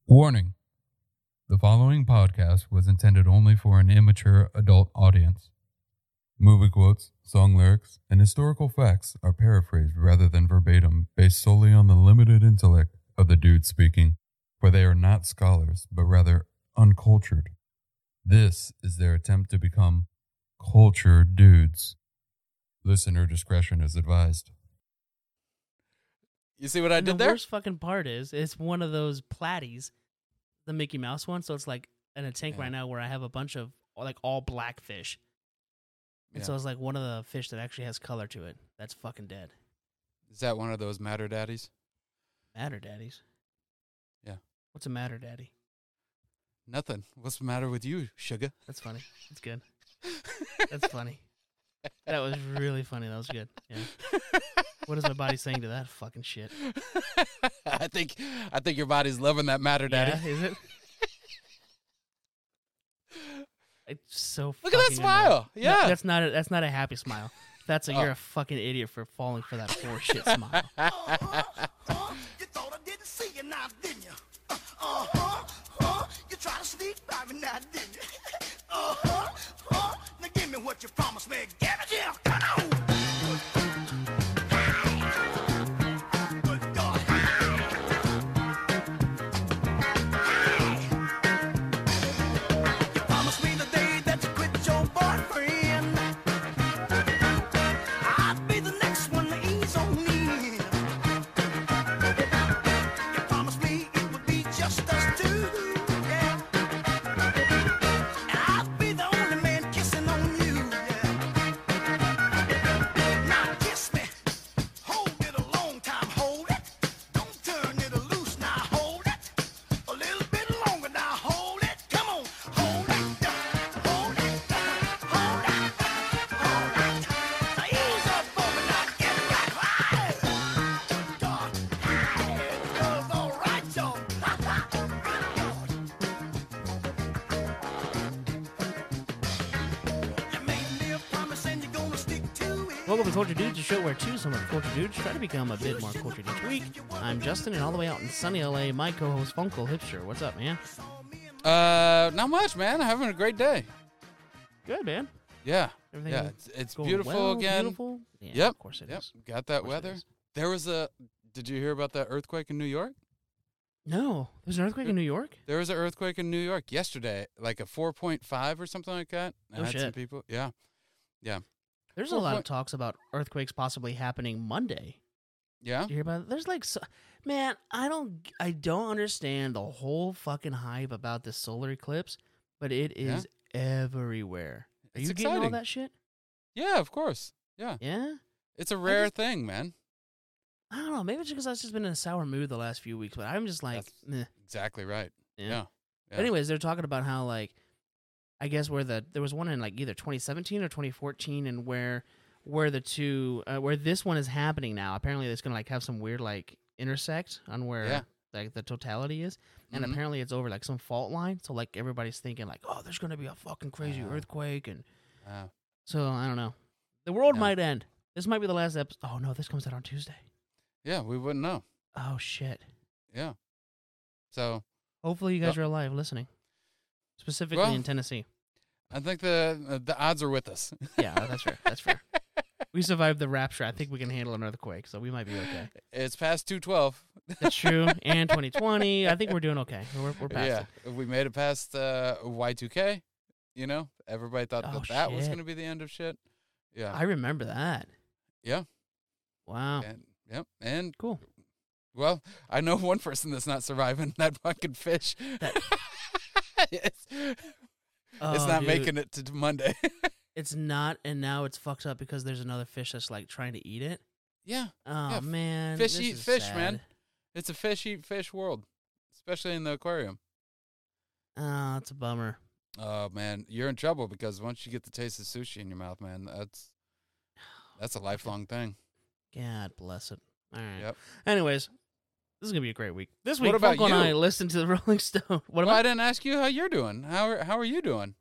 Warning. The following podcast was intended only for an immature adult audience. Movie quotes, song lyrics, and historical facts are paraphrased rather than verbatim based solely on the limited intellect of the dude speaking, for they are not scholars, but rather uncultured. This is their attempt to become cultured dudes. Listener discretion is advised. You see what I did the there? The worst fucking part is, it's one of those platies, the Mickey Mouse one. So it's like in a tank right now where I have a bunch of like all black fish. And so it's like one of the fish that actually has color to it. That's fucking dead. Is that one of those Matter Daddies? Matter Daddies? Yeah. What's a Matter Daddy? Nothing. What's the matter with you, sugar? That's funny. That's good. That's funny. That was really funny. That was good. Yeah. What is my body saying to that fucking shit? I think your body's loving that Matter Daddy. Yeah, is it? It's so Look at that smile. Annoying. Yeah. No, that's not a happy smile. That's a you're a fucking idiot for falling for that horseshit smile. You thought I didn't see you now, didn't you? You tried to sneak by me now, didn't you? Now give me what you promised me. Give it here. Come on. Good God. You promised me the day that you quit your boyfriend, I'd be the next one to ease on me. You promised me it would be just us two, yeah. And I'd be the only man kissing on you, yeah. Now kiss me, hold it a long time, hold it. Don't turn it loose, now hold it. A little bit longer, now hold it. Come on, hold it, hold it, hold it, hold it. Now ease up on me, now get it right. God, it goes all right, y'all. You made me a promise and you're gonna stick to it. Welcome to Culture Dudes, a show where two somewhat culture dudes try to become a bit more cultured each week. I'm Justin, and all the way out in sunny LA, my co-host Funkle Hipster. What's up, man? Not much, man. I'm having a great day. Good, man. Yeah. Everything Yeah, it's going beautiful well, again. Beautiful? Yeah, Yep. Of course it is. Got that Of course it weather. is. There was did you hear about that earthquake in New York? No, there's an earthquake in New York? There was an earthquake in New York yesterday, like a 4.5 or something like that. I Oh, had some shit. people. Yeah. There's a lot of talks about earthquakes possibly happening Monday. Yeah. You hear about it? There's like, man, I don't understand the whole fucking hype about the solar eclipse, but it is everywhere. Are It's you getting all exciting. that shit? Yeah, of course. Yeah. Yeah? It's a rare thing, man. I don't know. Maybe it's because I've just been in a sour mood the last few weeks, but I'm just like, That's meh. exactly right. Yeah. Yeah. But anyways, they're talking about how, like, I guess there was one in like either 2017 or 2014, and where the two where this one is happening now. Apparently, it's gonna like have some weird like intersect on where like the totality is, and Mhm. apparently it's over like some fault line. So like everybody's thinking like, oh, there's gonna be a fucking crazy earthquake, and so I don't know. The world might end. This might be the last episode. Oh no, this comes out on Tuesday. Yeah, we wouldn't know. Oh shit. Yeah. So Hopefully you guys are alive listening, specifically in Tennessee. I think the odds are with us. Yeah, that's fair. That's fair. We survived the rapture. I think we can handle an earthquake, so we might be okay. It's past 212. That's true. And 2020, I think we're doing okay. We're past it. We made it past Y2K. You know, everybody thought Oh, that was shit. going to be the end of shit. Yeah. I remember that. Yeah. Wow. And Cool. well, I know one person that's not surviving that fucking fish. it's Oh, not dude. making it to Monday. It's not, and now it's fucked up because there's another fish that's like trying to eat it. Yeah. Oh Yeah, man, fish this eat is fish, sad. man. It's a fish eat fish world, especially in the aquarium. Oh, it's a bummer. Oh man, you're in trouble because once you get the taste of sushi in your mouth, man, that's a lifelong thing. God bless it. All right. Yep. Anyways, this is gonna be a great week. This What week, about Funko and I you? listened to the Rolling Stone. What Well, about? I didn't ask you how you're doing. How are you doing?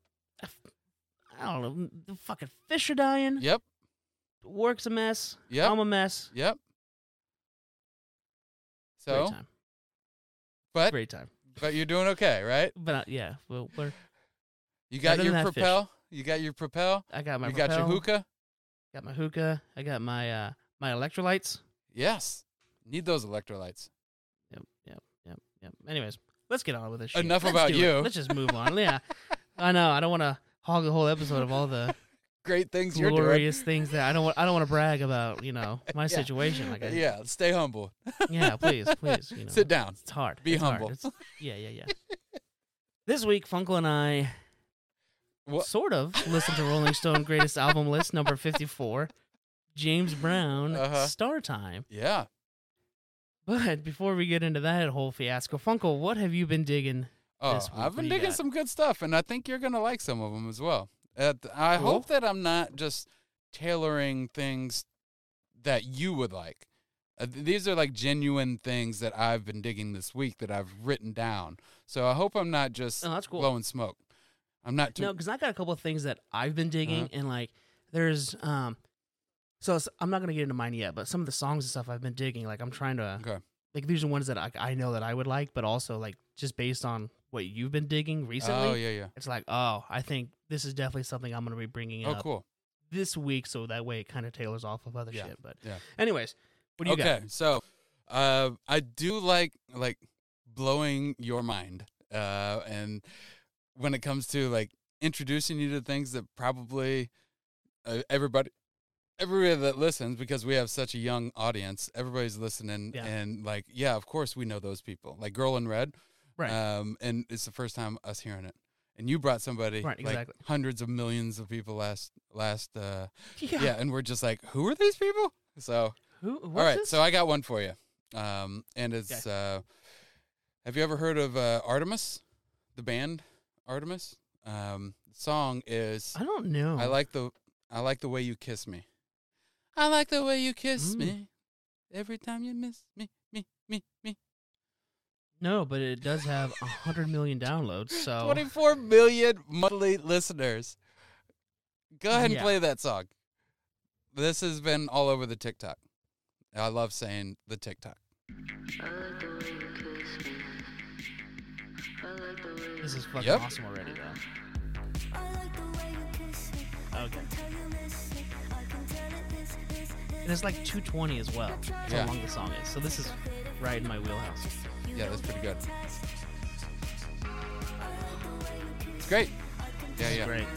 I don't know. The fucking fish are dying. Yep. Work's a mess. Yep. I'm a mess. Yep. Great So, time. but Great time. but you're doing okay, right? But yeah, well, You got Better your than that fish. Propel. You got your Propel. I got my You got your Propel, hookah. Got my hookah. I got my my electrolytes. Yes, need those electrolytes. Yep. Anyways, let's get on with this shit. Enough Let's about do it. you. Let's just move on. Yeah, I know. I don't want to hog the whole episode of all the Great things you're doing. glorious things that I don't want to brag about. My Yeah. situation. Like, Yeah, stay humble. yeah, please. Sit down. It's hard. Be It's hard. humble. Yeah. This week, Funkle and I What? sort of listened to Rolling Stone Greatest Album List number 54, James Brown, Star Time. Yeah. But before we get into that whole fiasco, Funkle, what have you been digging? Oh, This week, I've what been do you digging got? some good stuff, and I think you're gonna like some of them as well. I Cool. hope that I'm not just tailoring things that you would like. These are like genuine things that I've been digging this week that I've written down. So I hope I'm not just Oh, that's cool. blowing smoke. I'm not too. No, because I got a couple of things that I've been digging, and like there's I'm not gonna get into mine yet, but some of the songs and stuff I've been digging, like I'm trying to Okay. like these are ones that I know that I would like, but also like just based on what you've been digging recently, Oh yeah. it's like I think this is definitely something I'm gonna be bringing Oh up cool. this week, so that way it kind of tailors off of other Yeah, shit. But yeah. anyways, what do you Okay, got? so I do like blowing your mind, and when it comes to like introducing you to things that probably everybody that listens, because we have such a young audience, everybody's listening, Yeah. and like of course we know those people, like Girl in Red, Right. and it's the first time us hearing it. And you brought somebody, Right, like exactly. hundreds of millions of people last Yeah. and we're just like, who are these people? So. What's All right, this? so I got one for you, and it's. Have you ever heard of Artemis, the band Artemis? The song is I don't know. I like the way you kiss me. I like the way you kiss me every time you miss me. No, but it does have 100 million downloads. So 24 million monthly listeners. Go ahead and Yeah. play that song. This has been all over the TikTok. I love saying the TikTok. this is fucking Yep. awesome already, though. Okay. And it's like 220 as well. That's Yeah. how long the song is. So this is right in my wheelhouse. Yeah, that's pretty good. It's great. This is Yeah. great.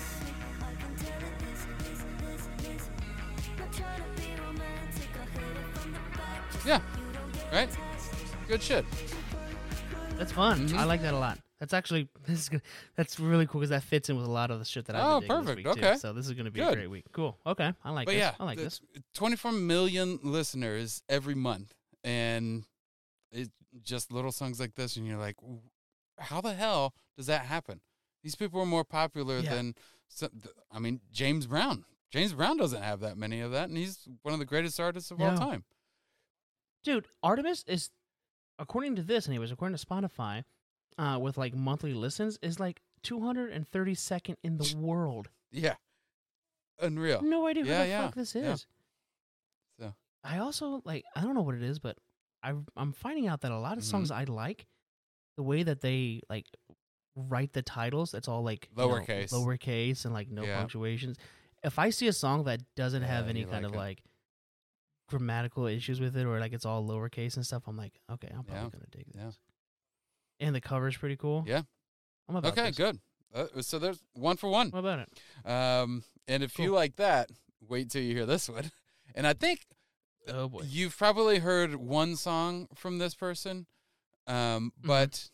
Yeah. Right? Good shit. That's fun. Mhm. I like that a lot. That's actually that's really cool because that fits in with a lot of the shit that I've Oh, been digging perfect. this week Okay. too. So this is going to be a Good. great week. Cool. Okay. I like But this. yeah, I like this. 24 million listeners every month. And it's just little songs like this. And you're like, how the hell does that happen? These people are more popular Yeah. than, James Brown. James Brown doesn't have that many of that. And he's one of the greatest artists of all No. time. Dude, Artemis is, according to this, anyways, according to Spotify, with like monthly listens, is like 232nd in the world. Yeah. Unreal. No idea who Yeah, the yeah, fuck this yeah. is. So. I also I don't know what it is, but I'm finding out that a lot of songs I like, the way that they like write the titles, it's all like Lowercase. lowercase and like no Yeah. punctuations. If I see a song that doesn't have Yeah, any you kind like of it. like grammatical issues with it, or like it's all lowercase and stuff, I'm like, okay, I'm probably Yeah. gonna dig this. Yeah. And the cover's pretty cool. Yeah. I'm about Okay, this. good. So there's one for one. What about it? And if you Cool. like that, wait till you hear this one. And I think Oh boy. you've probably heard one song from this person, but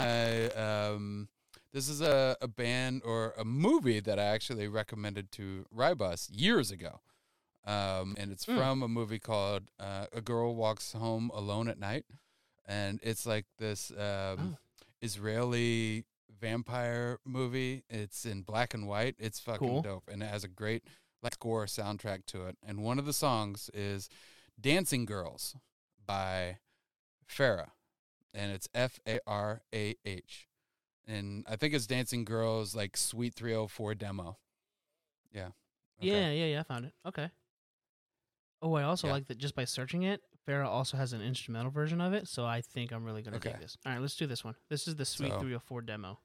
this is a band or a movie that I actually recommended to Rybus years ago. And it's from a movie called A Girl Walks Home Alone at Night. And it's like this Israeli vampire movie. It's in black and white. It's fucking Cool. dope. And it has a great score soundtrack to it. And one of the songs is Dancing by Farah. And it's Farah. And I think it's Dancing Girls like Sweet 304 demo. Yeah. Okay. Yeah, I found it. Okay. Oh, I also Yeah. like that just by searching it, Farrah also has an instrumental version of it, so I think I'm really gonna Okay. dig this. All right, let's do this one. This is the Sweet So- 304 demo.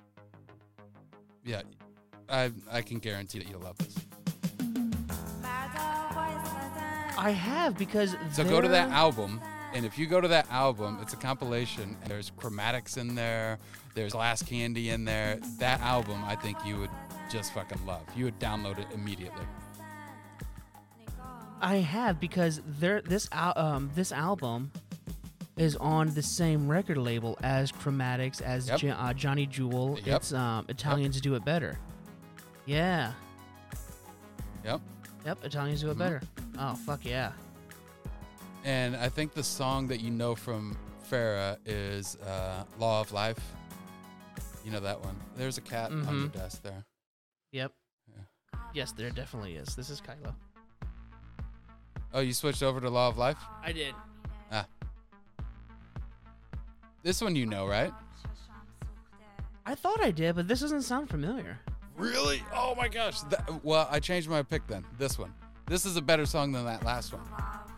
Yeah, I can guarantee that you'll love this. I have because So go to that they're- album, and if you go to that album, it's a compilation. There's Chromatics in there. There's Glass Candy in there. That album, I think you would just fucking love. You would download it immediately. I have because this album is on the same record label as Chromatics, as Yep. Johnny Jewel. Yep. It's Italians Do It Better. Yeah. Yep. Yep, Italians Do It Mhm. Better. Oh, fuck yeah. And I think the song that you know from Farrah is Law of Life. You know that one. There's a cat on your Mhm. desk there. Yep. Yeah. Yes, there definitely is. This is Kylo. Oh, you switched over to Law of Life? I did. This one you know, right? I thought I did, but this doesn't sound familiar. Really? Oh my gosh. Well, I changed my pick then. This one. This is a better song than that last one.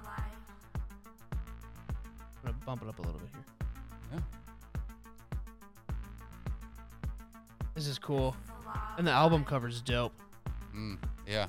I'm gonna bump it up a little bit here. Yeah. This is cool. And the album cover's dope. Yeah.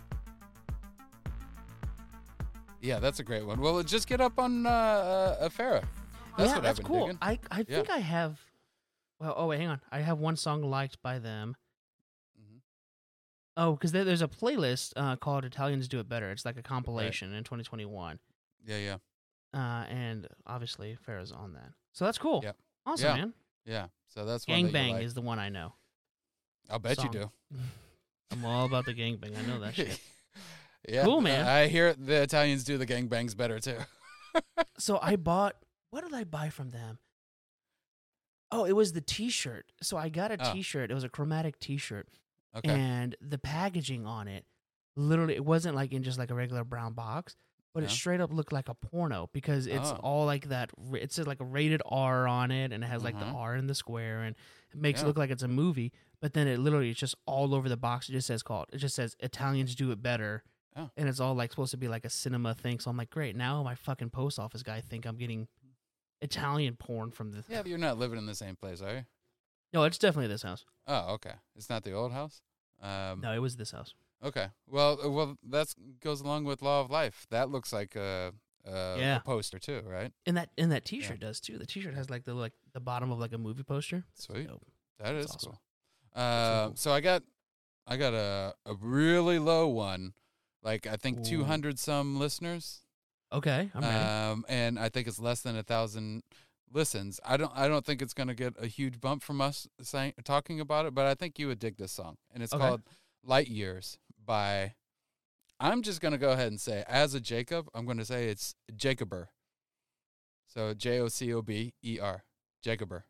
Yeah, that's a great one. Well, just get up on Farrah. That's yeah, what that's I've been cool. digging. I think I have. Well, oh wait, hang on. I have one song liked by them. Mhm. Oh, because there's a playlist called Italians Do It Better. It's like a compilation in 2021, Yeah. and obviously Farrah's on that. So that's cool. Yep. Awesome, Yeah. man. Yeah. So that's one that you Gangbang like. is the one I know. I'll bet song. you do. I'm all about the gangbang. I know that shit. Yeah. Cool, man. I hear the Italians do the gangbangs better too. So I bought. What did I buy from them? Oh, it was the T-shirt. So I got a Oh. T-shirt. It was a chromatic T-shirt, Okay. and the packaging on it, literally, it wasn't like in just like a regular brown box, but it Yeah. straight up looked like a porno because it's Oh. all like that. It says like a rated R on it, and it has like the Mhm. R in the square, and it makes it Yeah. look like it's a movie. But then it literally is just all over the box. It just says Italians Do It Better. Oh. And it's all like supposed to be like a cinema thing. So I'm like, great. Now my fucking post office guy think I'm getting Italian porn from the. Yeah, but you're not living in the same place, are you? No, it's definitely this house. Oh, okay. It's not the old house. No, it was this house. Okay. Well, that goes along with Law of Life. That looks like a Yeah. poster too, right? And that T-shirt does too. The T-shirt has like the bottom of like a movie poster. Sweet. Dope. That is That's awesome. cool. cool. So I got a really low one, like I think Ooh. 200 some listeners. Okay, I'm ready. And I think it's less than 1,000 listens. I don't think it's gonna get a huge bump from us talking about it, but I think you would dig this song, and it's Okay. called Light Years by. I'm just gonna go ahead and say, as a Jacob, I'm gonna say it's Jacober. So Jocober, Jacober.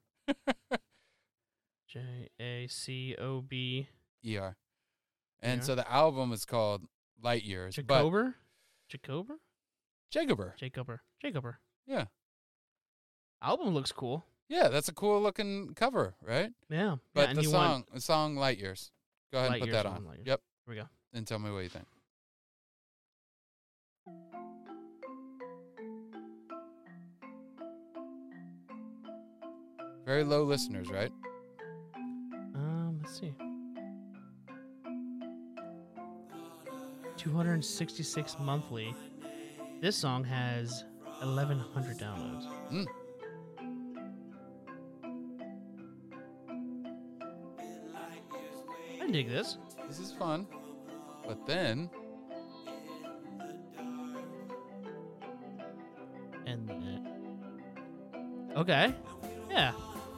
JACOB. ER. And Yeah. so the album is called Light Years. But Jacober. Jacober. Jacober. Jacober. Yeah. Album looks cool. Yeah, that's a cool looking cover, right? Yeah. But yeah, and the you song, want the song Light Years. Go ahead Light and put Years that on on. Light Years. Yep. Here we go. And tell me what you think. Very low listeners, right? Let's see. 266 monthly. This song has 1,100 downloads. Mm. I dig this. This is fun. But then, And then. Okay. Yeah.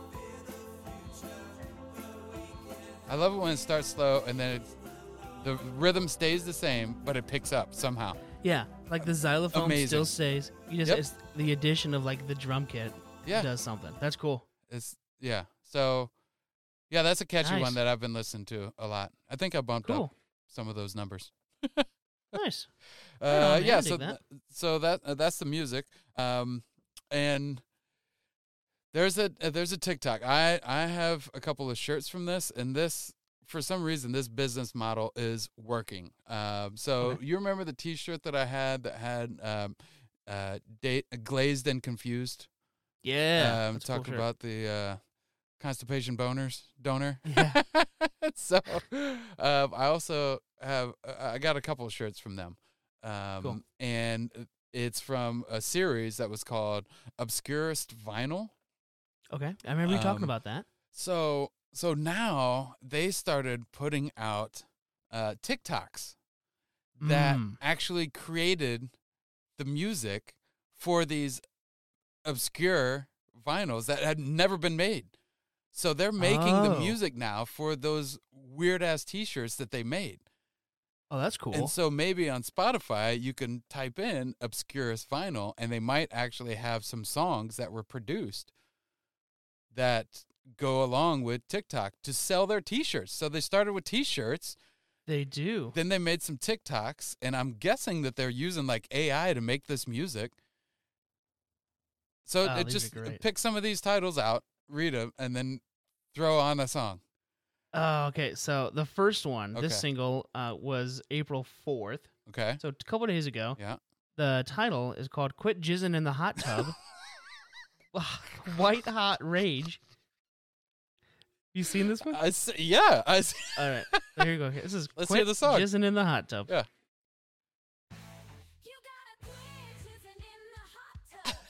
I love it when it starts slow and then the rhythm stays the same, but it picks up somehow. Yeah. Like the xylophone Amazing. still stays. You just Yep. it's the addition of like the drum kit Yeah. does something. That's cool. Yeah. So, yeah, that's a catchy Nice. one that I've been listening to a lot. I think I bumped Cool. up some of those numbers. Nice. Right on, man. Yeah. I So, dig that. that's the music. And there's a TikTok. I have a couple of shirts from this, and this, for some reason, this business model is working. So Okay. you remember the T-shirt that I had that had Glazed and Confused. Yeah. that's a cool Talk shirt. about the constipation donor. Yeah. So I also have I got a couple of shirts from them. Cool. And it's from a series that was called Obscurest Vinyl. Okay. I remember you talking Um, about that. So now they started putting out TikToks that Mm. actually created the music for these obscure vinyls that had never been made. So they're making the Oh. music now for those weird ass T-shirts that they made. Oh, that's cool. And so maybe on Spotify you can type in obscurest vinyl, and they might actually have some songs that were produced that go along with TikTok to sell their T-shirts. So they started with T-shirts, They do. then they made some TikToks, and I'm guessing that they're using like AI to make this music. So Oh, it these are just great. pick some of these titles out, read them, and then throw on a song. Oh, okay. So the first one, Okay. this single, was April 4th. Okay. So a couple days ago. Yeah. The title is called "Quit Jizzing in the Hot Tub." White Hot Rage. You seen this one? Yeah. All right. So here you go. This is Let's "Quit hear the song. Jizzing in the Hot Tub." Yeah. You gotta quit jizzing in the hot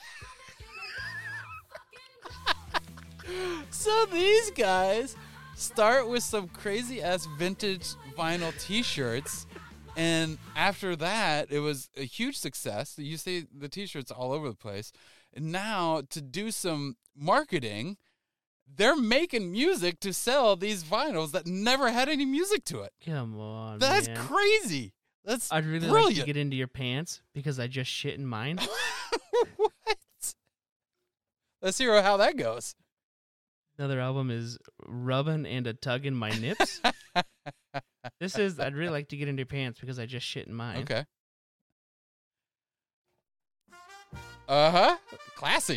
tub. So these guys start with some crazy ass vintage vinyl T-shirts, and after that, it was a huge success. You see the T-shirts all over the place. And now to do some marketing, they're making music to sell these vinyls that never had any music to it. Come on, That's man. crazy. That's I'd really like brilliant. to get into your pants because I just shit in mine. What? Let's hear how that goes. Another album is "Rubbin' and a Tuggin' My Nips." This is I'd really like to get into your pants because I just shit in mine. Okay. Uh-huh. Classy.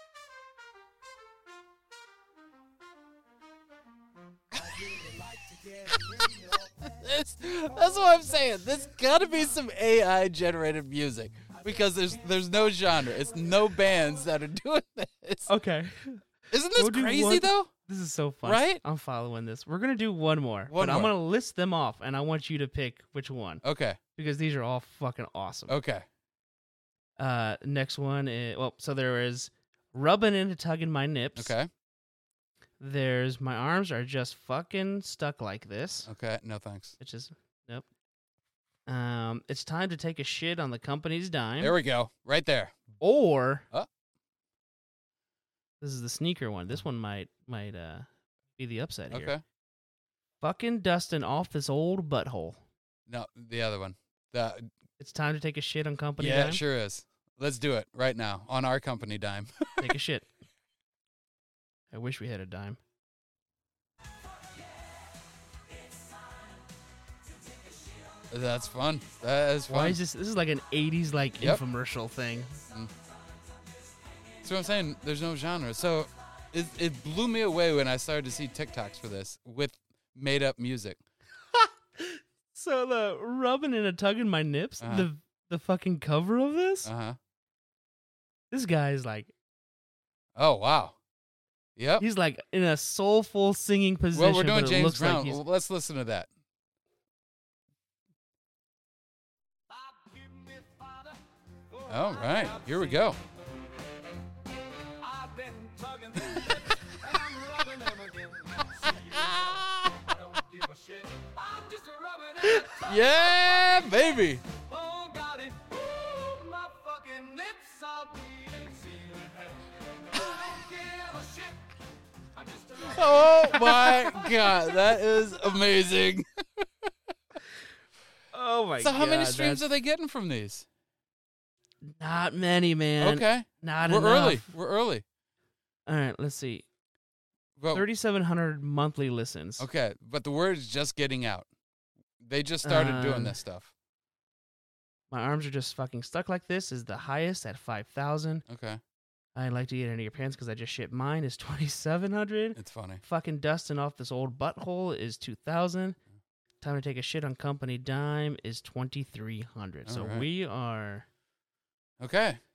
That's what I'm saying. There's gotta be some AI generated music because there's no genre. It's no bands that are doing this. Okay. Isn't this We'll do crazy one- though? This is so fun. Right? I'm following this. We're gonna do one more, One but I'm more. gonna list them off, and I want you to pick which one Okay. because these are all fucking awesome. Okay. Next one is so there is "Rubbing and Tugging My Nips." Okay. There's "My Arms Are Just Fucking Stuck Like This," Okay. No thanks. which is nope. It's time to take a shit on the company's dime. There we go. Right there. Or Oh. this is the sneaker one. This one might be the upset here. Okay. Fucking dusting off this old butthole. No, the other one. It's time to take a shit on company Yeah, dime. it sure is. Let's do it right now on our company dime. Take a shit. I wish we had a dime. That's fun. That is fun. Why is this? This is like an '80s like Yep. infomercial thing. That's what I'm saying. There's no genre. So it blew me away when I started to see TikToks for this with made up music. So the rubbing and a tugging my nips. Uh-huh. The fucking cover of this. Uh-huh. This guy is like Oh, wow. Yep. he's like in a soulful singing position. Well, we're doing but it James looks like Brown. he's- Well, let's listen to that. All right. Here we go. I've been tugging these lips and I'm rubbing them again. I don't give a shit. I'm just rubbing it. Yeah, baby. Oh, got it. Ooh, my fucking lips are bleeding. Sealing hell. I don't give a shit. I'm just a Oh my God, that is amazing. Oh my So, god! how many streams that's are they getting from these? not many, man. Okay, Not we're enough. early. We're early. All right, let's see. Well, 3,700 monthly listens. okay, but the word is just getting out. They just started doing Um, this stuff. My arms are just fucking stuck like this is the highest at 5,000. Okay, I'd like to get into your pants because I just shit mine is 2,700. it's funny. Fucking dusting off this old butthole is 2,000. Time to take a shit on company dime is 2,300. So All right. we are Okay,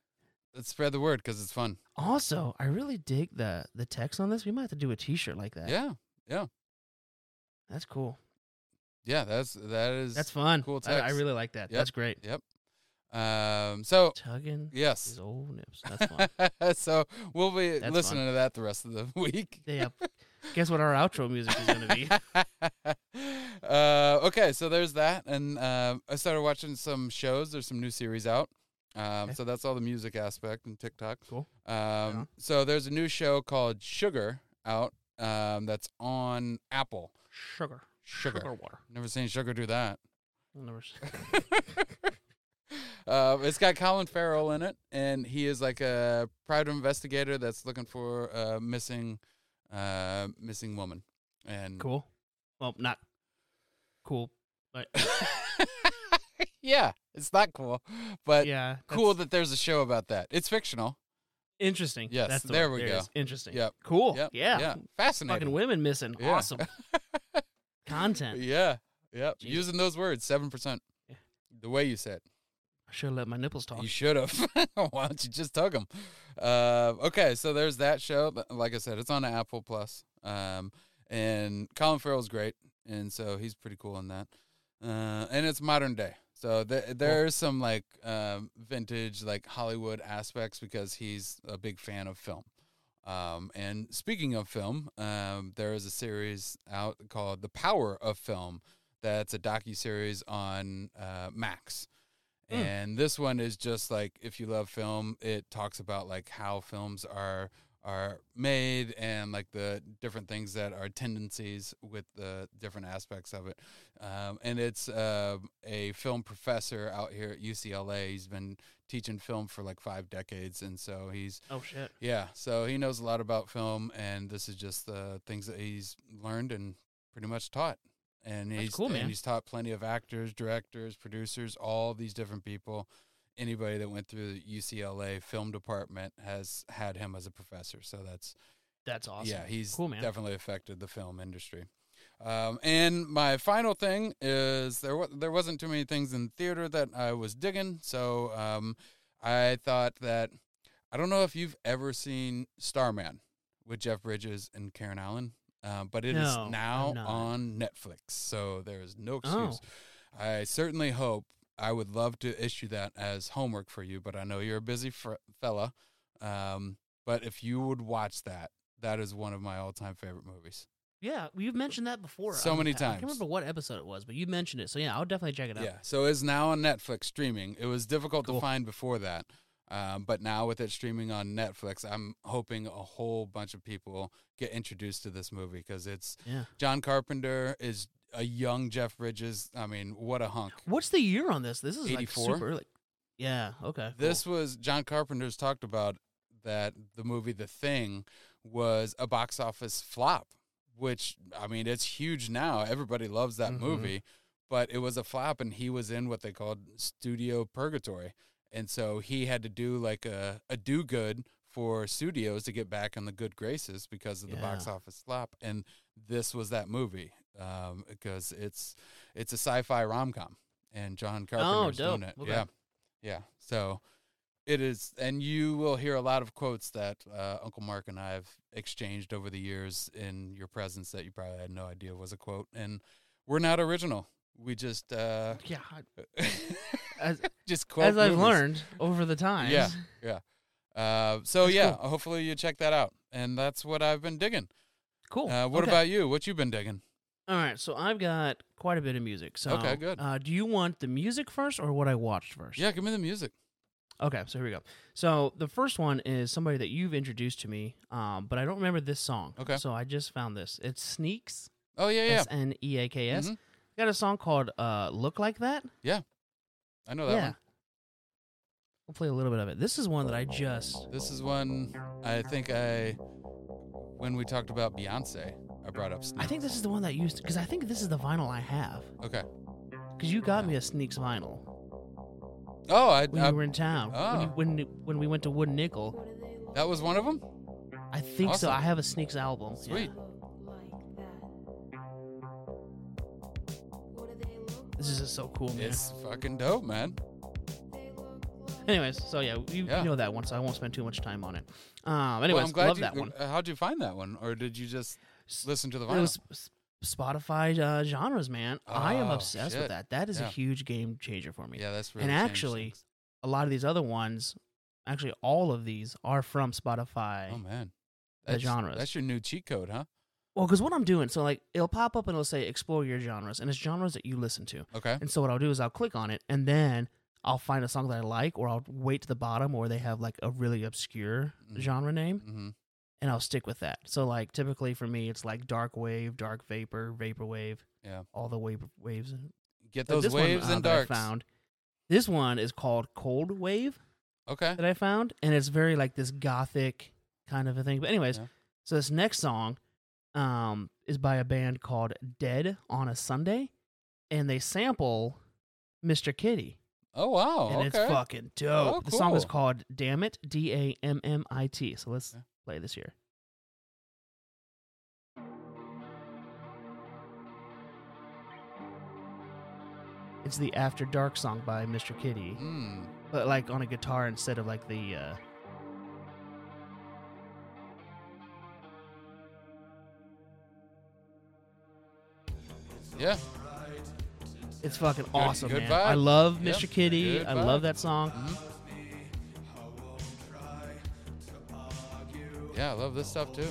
let's spread the word because it's fun. Also, I really dig the text on this. We might have to do a T-shirt like that. Yeah. That's cool. Yeah, that is That's fun. Cool I text. really like that. Yep. That's great. Yep. So Tugging yes. his old nips. That's fun. So we'll be That's listening fun. to that the rest of the week. Yeah. Guess what our outro music is going to be? Okay, so there's that, and I started watching some shows. There's some new series out. So that's all the music aspect and TikTok. Cool. So there's a new show called Sugar out. That's on Apple. Sugar water. Never seen Sugar do that. I'll never It's got Colin Farrell in it, and he is like a private investigator that's looking for a missing woman. And Cool. Well, not cool, but yeah, it's not cool, but yeah, cool that's that there's a show about that. It's fictional. interesting. Yes, That's the there word. we It go. is. Interesting. Yep. Cool. Yep. Yeah. Fascinating. Fucking women missing. Yeah. Awesome. Content. Yeah. Jesus. Using those words, 7%. Yeah. The way you said. I should have let my nipples talk. You should have. Why don't you just tug them? Okay, so there's that show. Like I said, it's on Apple Plus. And Colin Farrell's great, and so he's pretty cool in that. And it's modern day. So there's some like vintage like Hollywood aspects because he's a big fan of film. And speaking of film, there is a series out called The Power of Film. That's a docuseries on Max. And this one is just like, if you love film, it talks about like how films are made and like the different things that are tendencies with the different aspects of it. And it's a film professor out here at UCLA. He's been teaching film for like 5 decades. And so he's, Oh shit. yeah, so he knows a lot about film, and this is just the things that he's learned and pretty much taught. And That's he's cool, man. And he's taught plenty of actors, directors, producers, all these different people. Anybody that went through the UCLA film department has had him as a professor. So That's awesome. yeah, he's cool, man. definitely affected the film industry. And my final thing is there wasn't too many things in theater that I was digging. So I thought that, I don't know if you've ever seen Starman with Jeff Bridges and Karen Allen. But it is No, now I'm not. on Netflix, so there is no excuse. I certainly hope, I would love to issue that as homework for you, but I know you're a busy fella. But if you would watch that, that is one of my all-time favorite movies. Yeah, you've mentioned that before. So many I times. can't remember what episode it was, but you mentioned it. So yeah, I'll definitely check it out. Yeah, so it's now on Netflix streaming. It was difficult Cool. to find before that. But now with it streaming on Netflix, I'm hoping a whole bunch of people get introduced to this movie because it's Yeah. John Carpenter is a young Jeff Bridges. I mean, what a hunk. What's the year on this? This is like 84? super early. Yeah. Okay. This was John Carpenter's talked about that the movie The Thing was a box office flop, which, I mean, it's huge now. Everybody loves that Mhm. movie, but it was a flop, and he was in what they called studio purgatory. And so he had to do like a do-good for studios to get back in the good graces because of the box Yeah. office flop. And this was that movie because it's a sci-fi rom-com, and John Carpenter's doing dope. it. Okay. Yeah. Yeah. So it is, and you will hear a lot of quotes that Uncle Mark and I have exchanged over the years in your presence that you probably had no idea was a quote. And we're not original. We just Yeah. As, just quote as I've movies. learned over the times. Yeah. So That's yeah, cool. hopefully you check that out. And that's what I've been digging. Cool. What Okay. about you? What you been digging? All right. So I've got quite a bit of music. So Okay, good. Do you want the music first or what I watched first? Yeah, give me the music. Okay, so here we go. So the first one is somebody that you've introduced to me, but I don't remember this song. Okay. So I just found this. It's Sneaks. Oh yeah, yeah. Sneaks. Mhm. Got a song called "Look Like That." I know that yeah. one. We'll play a little bit of it. This is one that I just. This is one I think when we talked about Beyonce, I brought up Sneaks. I think this is the one that used because I think this is the vinyl I have. Okay. Because you got me a Sneaks vinyl Oh, when you were in town. Oh. When we went to Wood Nickel. that was one of them? I think so. Awesome. I have a Sneaks album. Yeah. Sweet. This is just so cool, man. It's fucking dope, man. Anyways, so yeah, you Yeah. know that one, so I won't spend too much time on it. Well, Anyways, I'm glad love you, that one. How'd you find that one, or did you just listen to the It vinyl? was Spotify genres, man. I am Oh, obsessed shit. with that. That is a Yeah. huge game changer for me. Yeah, that's really and changed actually, things. a lot of these other ones, actually all of these are from Spotify. Oh man, the genres. That's your new cheat code, huh? Well, because what I'm doing, so like it'll pop up and it'll say explore your genres, and it's genres that you listen to. Okay. And so what I'll do is I'll click on it, and then I'll find a song that I like, or I'll wait to the bottom where they have like a really obscure Mhm. genre name, Mm-hmm. and I'll stick with that. So like typically for me, it's like dark wave, dark vapor, vaporwave, Yeah. all the waves. Get But those this waves one, and that I darks. found. This one is called Cold Wave Okay. that I found, and it's very like this gothic kind of a thing. But anyways, Yeah. so this next song is by a band called Dead on a Sunday, and they sample Mr. Kitty, Oh wow. and okay. it's fucking dope. Oh, The song is cool. called "Damn It," DAMMIT. So let's Okay. play this here. It's the After Dark song by Mr. Kitty, Mm. but like on a guitar instead of like the. Yeah. It's fucking awesome, good man. vibe. I love Yeah, Mr. Kitty. good I love vibe. that song. Mhm. Yeah, I love this stuff too.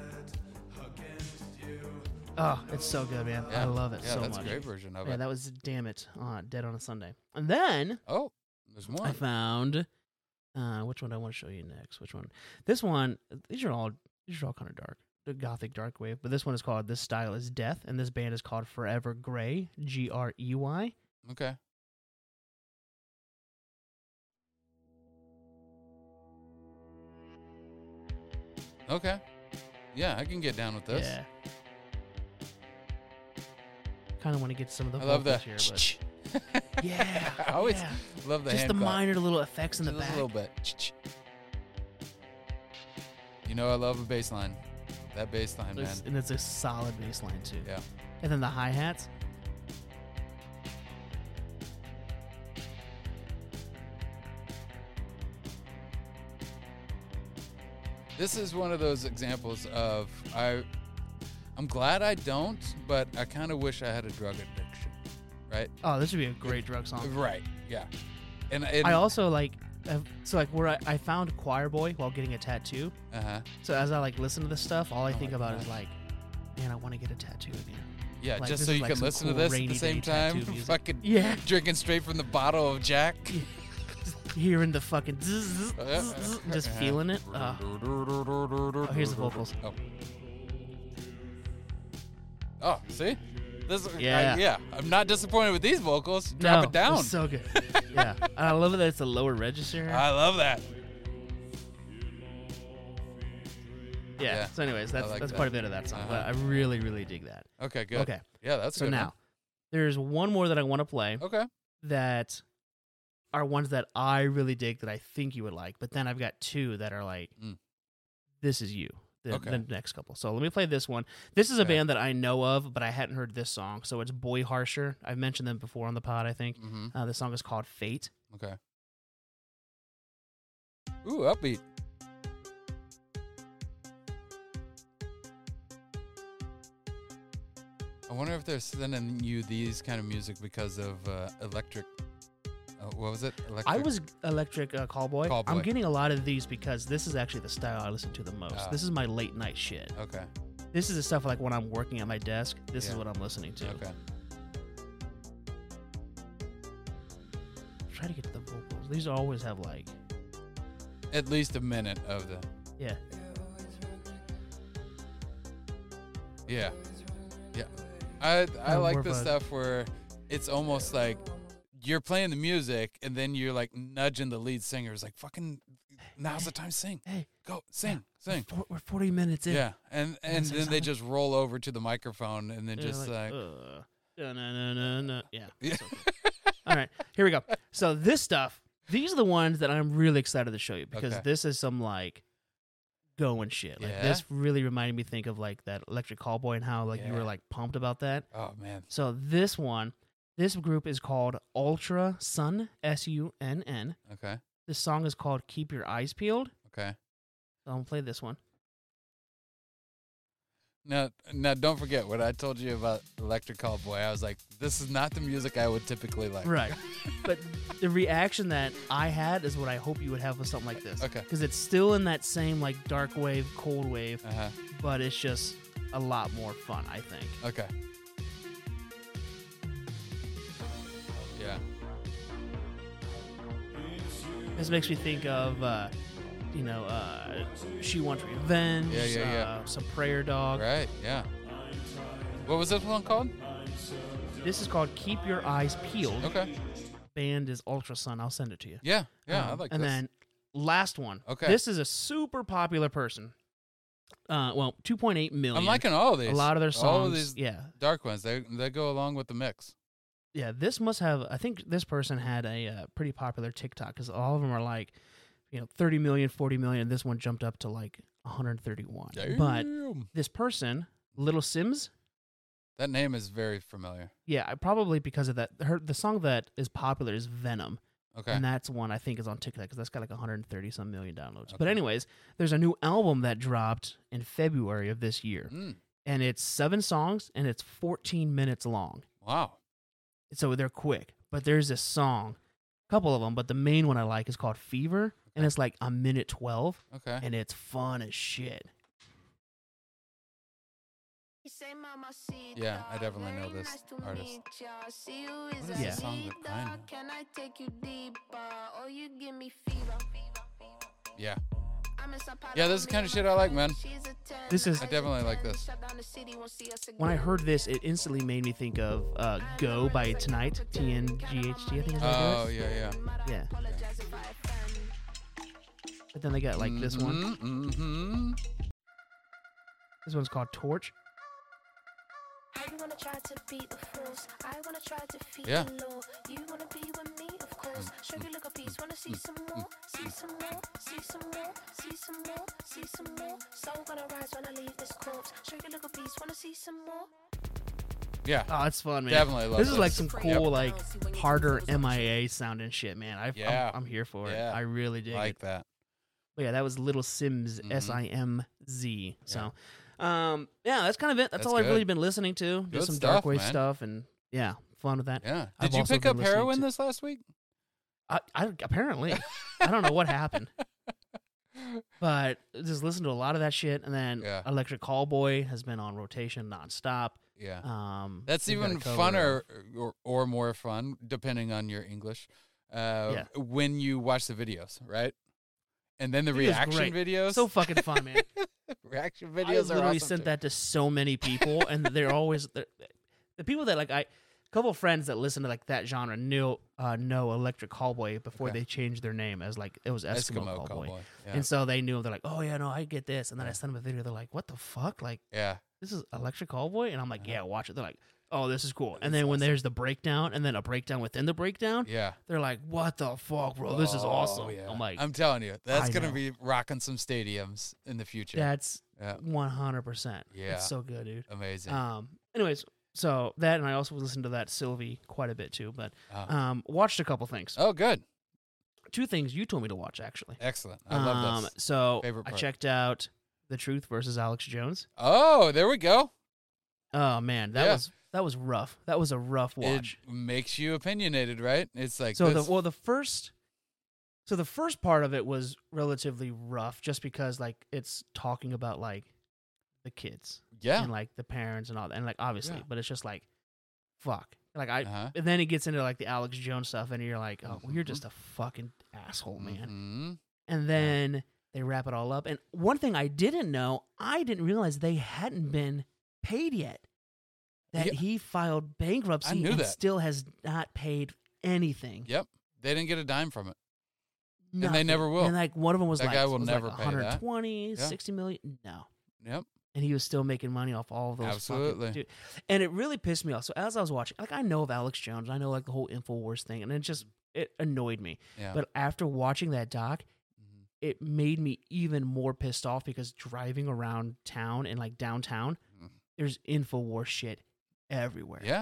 Oh, it's so good, man. Yeah. I love it Yeah, so that's much. a great version of Yeah, it. that was Damn It, Dead on a Sunday. And then Oh, there's more. I found which one do I want to show you next? Which one? This one. These are all kind of dark, the gothic dark wave. But this one is called "This Style Is Death," and this band is called Forever Grey, GREY. Okay. Okay. Yeah, I can get down with this. Yeah. Kind of want to get some of the I love vocals the. here, but yeah, I always yeah. love the Just hand the clap. minor little effects in the Just back. a little bit. You know I love a bass line. That bass line, man. And it's a solid bass line too. Yeah. And then the hi hats. This is one of those examples of I'm glad I don't, but I kind of wish I had a drug addiction, right? Oh, this would be a great drug song. Right. Yeah. And I also like, so like where I found Choir Boy while getting a tattoo. uh-huh. So as I like listen to this stuff, all I Oh think my about God. is like, man, I want to get a tattoo again. Yeah, Like, just this so is you like can some listen to cool this at rainy the same day time, tattoo music. fucking Yeah. drinking straight from the bottle of Jack. Hearing the fucking zzz, just feeling it. Oh, here's the vocals. Oh, see? This, Yeah. yeah. I'm not disappointed with these vocals. Drop No, it down. it's so good. Yeah, I love that it's a lower register. I love that. yeah. yeah. So, anyways, that's like that's that. quite a bit of that song, but Uh-huh. I really really dig that. Okay, good. Okay, Yeah, that's so good. now there's one more that I want to play man. Okay. that are ones that I really dig that I think you would like, but then I've got two that are like, Mm. this is you. The Okay. next couple. So let me play this one. This is a Okay. band that I know of, but I hadn't heard this song. So it's Boy Harsher. I've mentioned them before on the pod, I think. Mm-hmm. The song is called Fate. Okay. Ooh, upbeat. I wonder if they're sending you these kind of music because of electric. What was it? Electric. I was Electric Callboy. Callboy. I'm getting a lot of these because this is actually the style I listen to the most. Ah. This is my late night shit. Okay. This is the stuff like when I'm working at my desk. This is Yeah. what I'm listening to. Okay. Try to get to the vocals. These always have like, At least a minute of the. yeah. Yeah. Yeah. I more like of the a- stuff where it's almost like you're playing the music and then you're like nudging the lead singer. It's like, fucking, now's the time to sing. Hey, Go, sing, sing. we're 40 minutes in. Yeah. And say then they something? just roll over to the microphone and then They're just like, no. Yeah. Yeah. So good. All right, here we go. So this stuff, these are the ones that I'm really excited to show you because Okay. this is some like going shit. Like Yeah? this really reminded me think of like that Electric Callboy and how like you Yeah. were like pumped about that. oh man. So this group is called Ultra Sun, SUNN, Okay. This song is called "Keep Your Eyes Peeled." Okay. So I'm gonna play this one. Now, don't forget what I told you about Electric Callboy. I was like, this is not the music I would typically like. Right. But the reaction that I had is what I hope you would have with something like this. Okay. Because it's still in that same like dark wave, cold wave, Uh-huh. but it's just a lot more fun, I think. Okay. Yeah. This makes me think of, She Wants Revenge. Yeah. Some Prayer Dog. Right. Yeah. What was this one called? This is called "Keep Your Eyes Peeled." Okay. Band is Ultrasun. I'll send it to you. Yeah. Yeah. I like and this. then last one. Okay. This is a super popular person. 2.8 million. I'm liking all of these. a lot of their songs. All of these yeah. dark ones. They go along with the mix. Yeah, this must have. I think this person had a pretty popular TikTok because all of them are like, 30 million, 40 million. This one jumped up to like 131. But Damn. this person, Little Sims, That name is very familiar. yeah, probably because of that. The song that is popular is Venom, Okay. and that's one I think is on TikTok because that's got like 130 some million downloads. But Okay. anyways, there's a new album that dropped in February of this year, Mm. and it's 7 songs and it's 14 minutes long. Wow. So they're quick. But there's this song, a couple of them, but the main one I like is called Fever, and it's like a minute 12, Okay. and it's fun as shit. Yeah, I definitely know this artist. What is Yeah. the song that I know? Can I take you deeper? Or you give me fever. Yeah. Yeah, this is the kind of shit I like, man. This is I definitely like this. when I heard this, it instantly made me think of Go by Tonight, TNGHT, I think is how Oh, they do yeah, yeah. it. Yeah. But then they got like this one. Mm-hmm. This one's called Torch. I wanna try to beat the force. I wanna try to feed Yeah. the law. You wanna be with me, of course. Show you look a piece. Wanna see some more? See some more? See some more? See some more? See some more? Soul gonna rise when I leave this corpse. Show you look a piece. Wanna see some more? Yeah. Oh, it's fun, man. Definitely love This is like this. some Yep. cool, like harder MIA sounding shit, man. Yeah. I'm here for it. Yeah. I really dig like it. that. But yeah, that was Little Sims, Mhm. SIMZ. So, yeah, that's kind of it. That's That's all I've good. really been listening to. Good Just some stuff, dark wave man. stuff, and yeah, fun with that. Yeah. I've Did you also pick been up listening heroin to- this last week? I apparently, I don't know what happened, but just listen to a lot of that shit. And then Yeah. Electric Callboy has been on rotation nonstop. Yeah. That's they've got a even cover funner or more fun, depending on your English, when you watch the videos, right? And then the Video's reaction great. videos. So fucking fun, man. reaction I videos are literally awesome sent too. that to so many people, and they're always the people that a couple of friends that listen to like that genre know Electric Callboy before Okay. they changed their name as like it was Eskimo, Callboy. Yeah. And so they knew. They're like, oh yeah, no, I get this. And then I sent them a video. They're like, what the fuck? Like yeah. this is Electric Callboy? And I'm like, yeah, watch it. They're like, oh, this is cool. This And is then when awesome. there's the breakdown, and then a breakdown within the breakdown, Yeah. they're like, what the fuck, bro? This is Oh, awesome. yeah. I'm like, I'm telling you, that's I gonna know. be rocking some stadiums in the future. that's Yeah. 100%. Yeah. It's so good, dude. Amazing. Anyways, so that, and I also listened to that Sylvie quite a bit too, but Uh, watched a couple things. oh, good. 2 things you told me to watch, actually. Excellent. I love this. So Favorite I part. checked out The Truth versus Alex Jones. Oh, there we go. Oh man, that Yeah. was rough. That was a rough watch. It makes you opinionated, right? It's like So this. the first part of it was relatively rough, just because like it's talking about like the kids yeah. and like the parents and all that, and like obviously, Yeah. but it's just like fuck. Like Uh-huh. and then it gets into like the Alex Jones stuff, and you're like, oh, well, you're just a fucking asshole, man. Mhm. And then they wrap it all up. And one thing I didn't know, I didn't realize they hadn't been paid yet. That Yeah. he filed bankruptcy knew and that. still has not paid anything. Yep. They didn't get a dime from it. Nothing. they never will. And like one of them was That like, guy will was never like pay that. 120, Yeah. 60 million. No. Yep. And he was still making money off all of those. Absolutely. Dude. And it really pissed me off. So as I was watching, like I know of Alex Jones, I know like the whole InfoWars thing, and it annoyed me. Yeah. But after watching that doc, Mhm. it made me even more pissed off because driving around town and like downtown, Mhm. there's InfoWars shit everywhere. Yeah.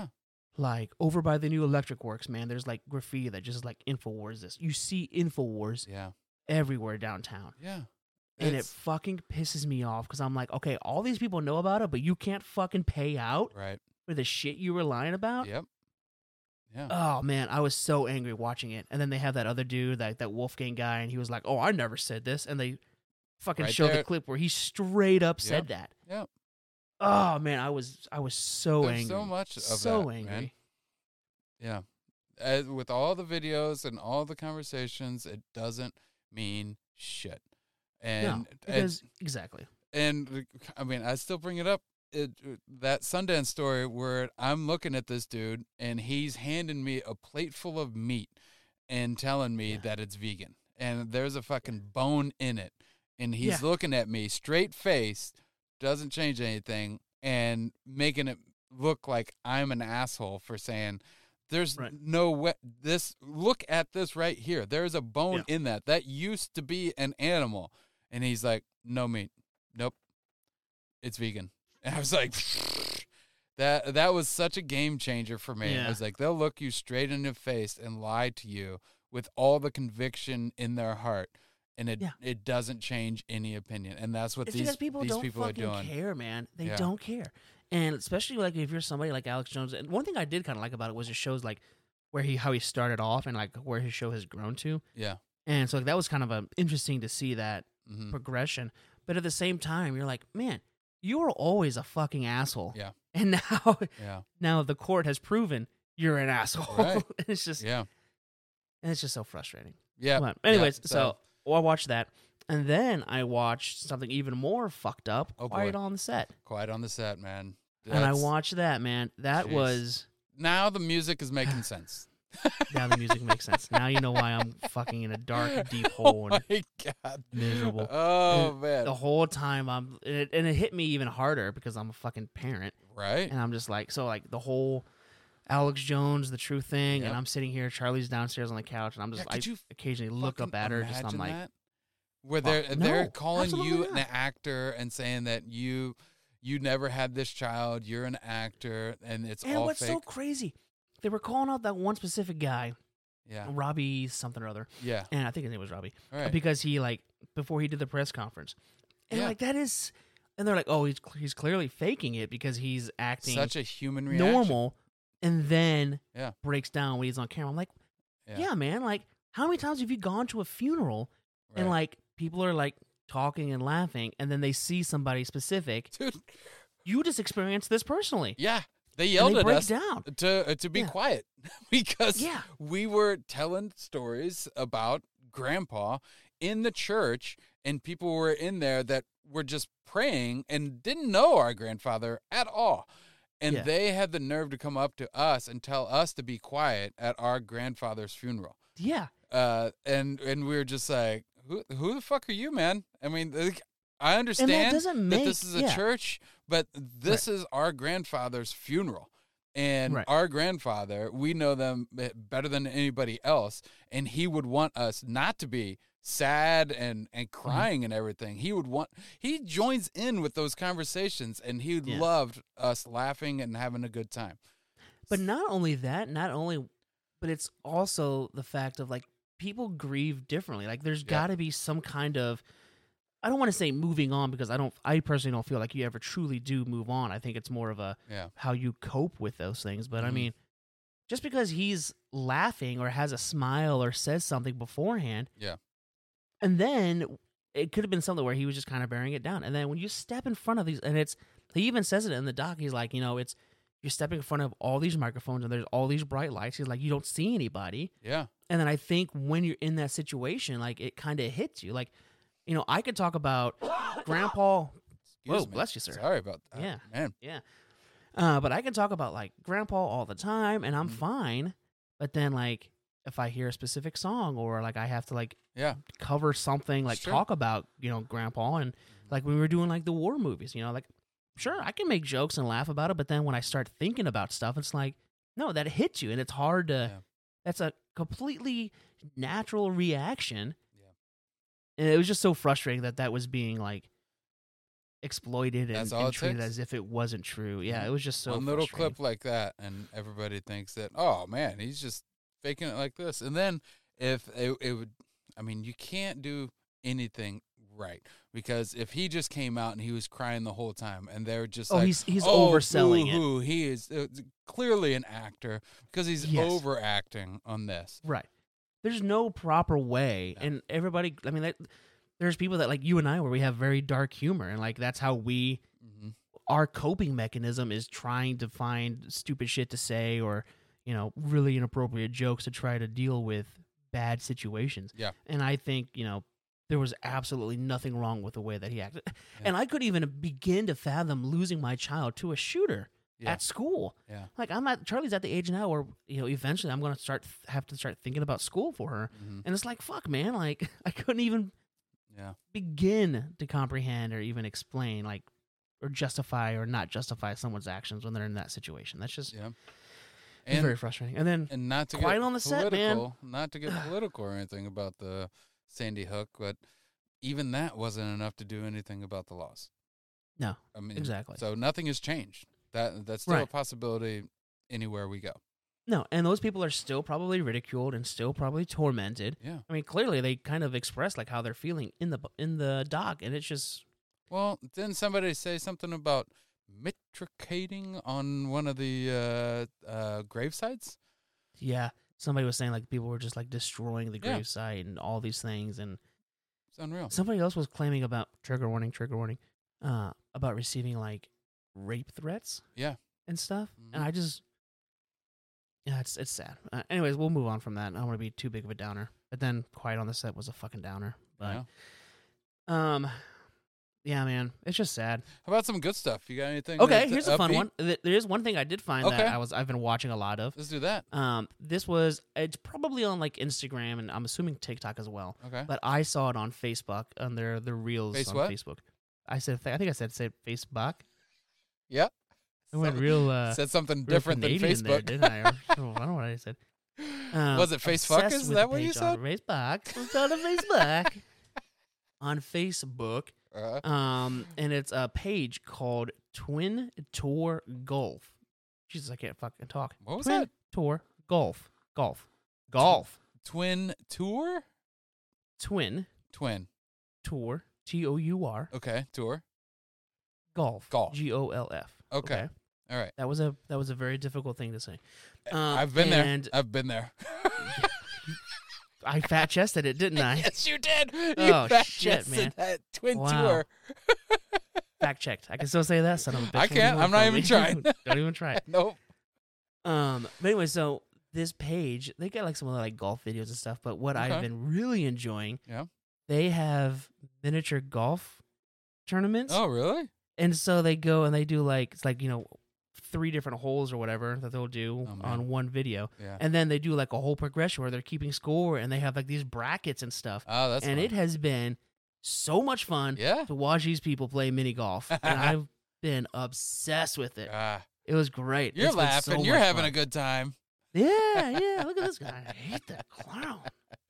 like over by the new electric works, man, there's like graffiti that just like InfoWars this. You see InfoWars Yeah. everywhere downtown. Yeah. And it It's- fucking pisses me off because I'm like, okay, all these people know about it, but you can't fucking pay out right. for the shit you were lying about. Yep. Yeah. Oh man, I was so angry watching it. And then they have that other dude, that Wolfgang guy, and he was like, "Oh, I never said this," and they fucking Right show there. the clip where he straight up said that. Yep. Oh man, I was so There's angry. so much of so that, angry. man. Yeah. With all the videos and all the conversations, it doesn't mean shit. And No, because exactly. and I mean, I still bring it up. That Sundance story where I'm looking at this dude and he's handing me a plate full of meat and telling me that it's vegan and there's a fucking bone in it, and he's looking at me straight faced, doesn't change anything, and making it look like I'm an asshole for saying there's no way. Look at this right here. There's a bone in that used to be an animal, and he's like, no meat, nope, it's vegan. And I was like, that was such a game changer for me. Yeah. I was like, they'll look you straight in the face and lie to you with all the conviction in their heart, and it doesn't change any opinion. And that's what It's these because people don't people are fucking doing. care, man. They Yeah. don't care. And especially like if you're somebody like Alex Jones. And one thing I did kind of like about it was it shows like how he started off and like where his show has grown to. Yeah. And so like, that was kind of interesting to see that Mhm. progression. But at the same time, you're like, man, you were always a fucking asshole. Yeah. And Yeah. now the court has proven you're an asshole. Right. it's just Yeah. and it's just so frustrating. Yeah. But anyways, Yeah. so I watched that. And then I watched something even more fucked up, Oh, boy. Quiet on the Set. Quiet on the Set, man. And I That's- watched that, man. That Jeez. was Now the music is making sense. now the music makes sense. Now you know why I'm fucking in a dark, deep hole Oh and my God. miserable. Oh, And man. the whole time and it hit me even harder because I'm a fucking parent, Right? and I'm just like, so like the whole Alex Jones, the true thing, Yep. and I'm sitting here, Charlie's downstairs on the couch, and I'm just Yeah, could you occasionally look up Fucking at her, just I'm imagine like, that? Where fuck, they're no, calling you absolutely an not. actor and saying that you never had this child, you're an actor, and it's and all what's fake. so crazy, they were calling out that one specific guy, Yeah. Robbie something or other, Yeah. and I think his name was Robbie. All right. Because he like before he did the press conference, and Yeah. like that is, and they're like, oh, he's clearly faking it because he's acting Such a human reaction. normal, and then Yeah. breaks down when he's on camera. I'm like, Yeah. yeah, man, like how many times have you gone to a funeral and Right. like people are like talking and laughing, and then they see somebody specific? Dude, You just experienced this personally. yeah. They And yelled they at break us down. to be Yeah. quiet because Yeah. we were telling stories about Grandpa in the church, and people were in there that were just praying and didn't know our grandfather at all. And Yeah. they had the nerve to come up to us and tell us to be quiet at our grandfather's funeral. Yeah. And we were just like, who the fuck are you, man? I mean, like, I understand doesn't that make- this is a yeah. church, but this is our grandfather's funeral. And Right. our grandfather, we know them better than anybody else, and he would want us not to be sad and Mm-hmm. crying and everything. He joins in with those conversations, and he Yeah. loved us laughing and having a good time. But not only that, but it's also the fact of like people grieve differently. Like there's got to be some kind of, I don't want to say moving on because I personally don't feel like you ever truly do move on. I think it's more of a Yeah. how you cope with those things. But I Mhm. mean, just because he's laughing or has a smile or says something beforehand, Yeah. and then it could have been something where he was just kind of bearing it down. And then when you step in front of these, and he even says it in the doc. He's like, you're stepping in front of all these microphones and there's all these bright lights. He's like, you don't see anybody. Yeah. And then I think when you're in that situation, like it kind of hits you. Like, I could talk about Grandpa. Excuse Whoa, me. bless you, sir. Sorry about that. Yeah. Man. Yeah. But I can talk about like Grandpa all the time and I'm fine. But then like if I hear a specific song or like I have to like Yeah. cover something, like Sure. talk about, Grandpa, and like when we were doing like the war movies, like sure, I can make jokes and laugh about it, but then when I start thinking about stuff, it's like, no, that hits you and it's hard to Yeah. that's a completely natural reaction. Yeah. And it was just so frustrating that was being like exploited That's and, all and it treated takes. as if it wasn't true. Yeah, Mhm. it was just so One little frustrating. clip like that, and everybody thinks that, oh man, he's just faking it like this. And then if it would, I mean, you can't do anything right, because if he just came out and he was crying the whole time, and they're just Oh, like, he's oh, overselling it. boo-hoo, he is clearly an actor because he's Yes. overacting on this. Right. There's no proper way, No. and everybody. I mean, there's people that like you and I, where we have very dark humor, and like that's how we. Mm-hmm. Our coping mechanism is trying to find stupid shit to say, or really inappropriate jokes to try to deal with bad situations. Yeah. And I think there was absolutely nothing wrong with the way that he acted, and I couldn't even begin to fathom losing my child to a shooter. Yeah. At school. Yeah. Like Charlie's at the age now where, eventually I'm going to have to start thinking about school for her. Mhm. And it's like, fuck, man. Like, I couldn't even Yeah. begin to comprehend or even explain, like, or justify or not justify someone's actions when they're in that situation. That's just Yeah. it's very frustrating. And then, And not to Quiet get on the set, man. political, not to get political or anything about the Sandy Hook, but even that wasn't enough to do anything about the loss. no, I mean, exactly. So nothing has changed. That's still a Right. possibility anywhere we go. No, and those people are still probably ridiculed and still probably tormented. Yeah. I mean, clearly they kind of express like how they're feeling in the doc, and it's just Well, didn't somebody say something about mitricating on one of the gravesites? yeah. Somebody was saying like people were just like destroying the Yeah. gravesite and all these things, and It's unreal. somebody else was claiming about trigger warning, about receiving like rape threats, Yeah. and stuff. Mhm. And I just, it's sad. Anyways, we'll move on from that. I don't want to be too big of a downer. But then Quiet on the Set was a fucking downer. But yeah, man, it's just sad. How about some good stuff? You got anything? Okay, that's here's a fun upbeat? one. There is one thing I did find Okay. that I've been watching a lot of. Let's do that. It's probably on like Instagram and I'm assuming TikTok as well. Okay. But I saw it on Facebook on the reels Face on what? Facebook. I think I said Facebook. Yep. I went real Said something real different than Canadian there, Facebook. didn't I? Or, I don't know what I said. Was it face fuck? Obsessed Is with that the what you page said? On Facebook. It's on Facebook. On Facebook. And it's a page called Twin Tour Golf. Jesus, I can't fucking talk. What was Twin that? Tour Golf. Twin tour? Twin Twin. Tour TOUR Okay. Tour. Golf. Golf. GOLF. Okay. All right. That was a very difficult thing to say. I've been there. and I've been there. I fat chested it, didn't I? Yes, you did. You Oh, fat shit, chested man. that twin Wow. tour. Fact checked. I can still say that, son of a bitch. I What do you can't. want I'm not from even me? trying. Don't even try it. Nope. But anyway, so this page, they get like some other like golf videos and stuff. But what Okay. I've been really enjoying, Yeah. they have miniature golf tournaments, Oh, really? and so they go and they do like it's like 3 different holes or whatever that they'll do Oh, man. on one video, Yeah. and then they do like a whole progression where they're keeping score and they have like these brackets and stuff. Oh, that's and fun. it has been so much fun Yeah. to watch these people play mini golf, and I've been obsessed with it. Ah, It was great. you're It's been laughing. so You're much having fun. a good time. Yeah. Look at this guy. I hate that clown.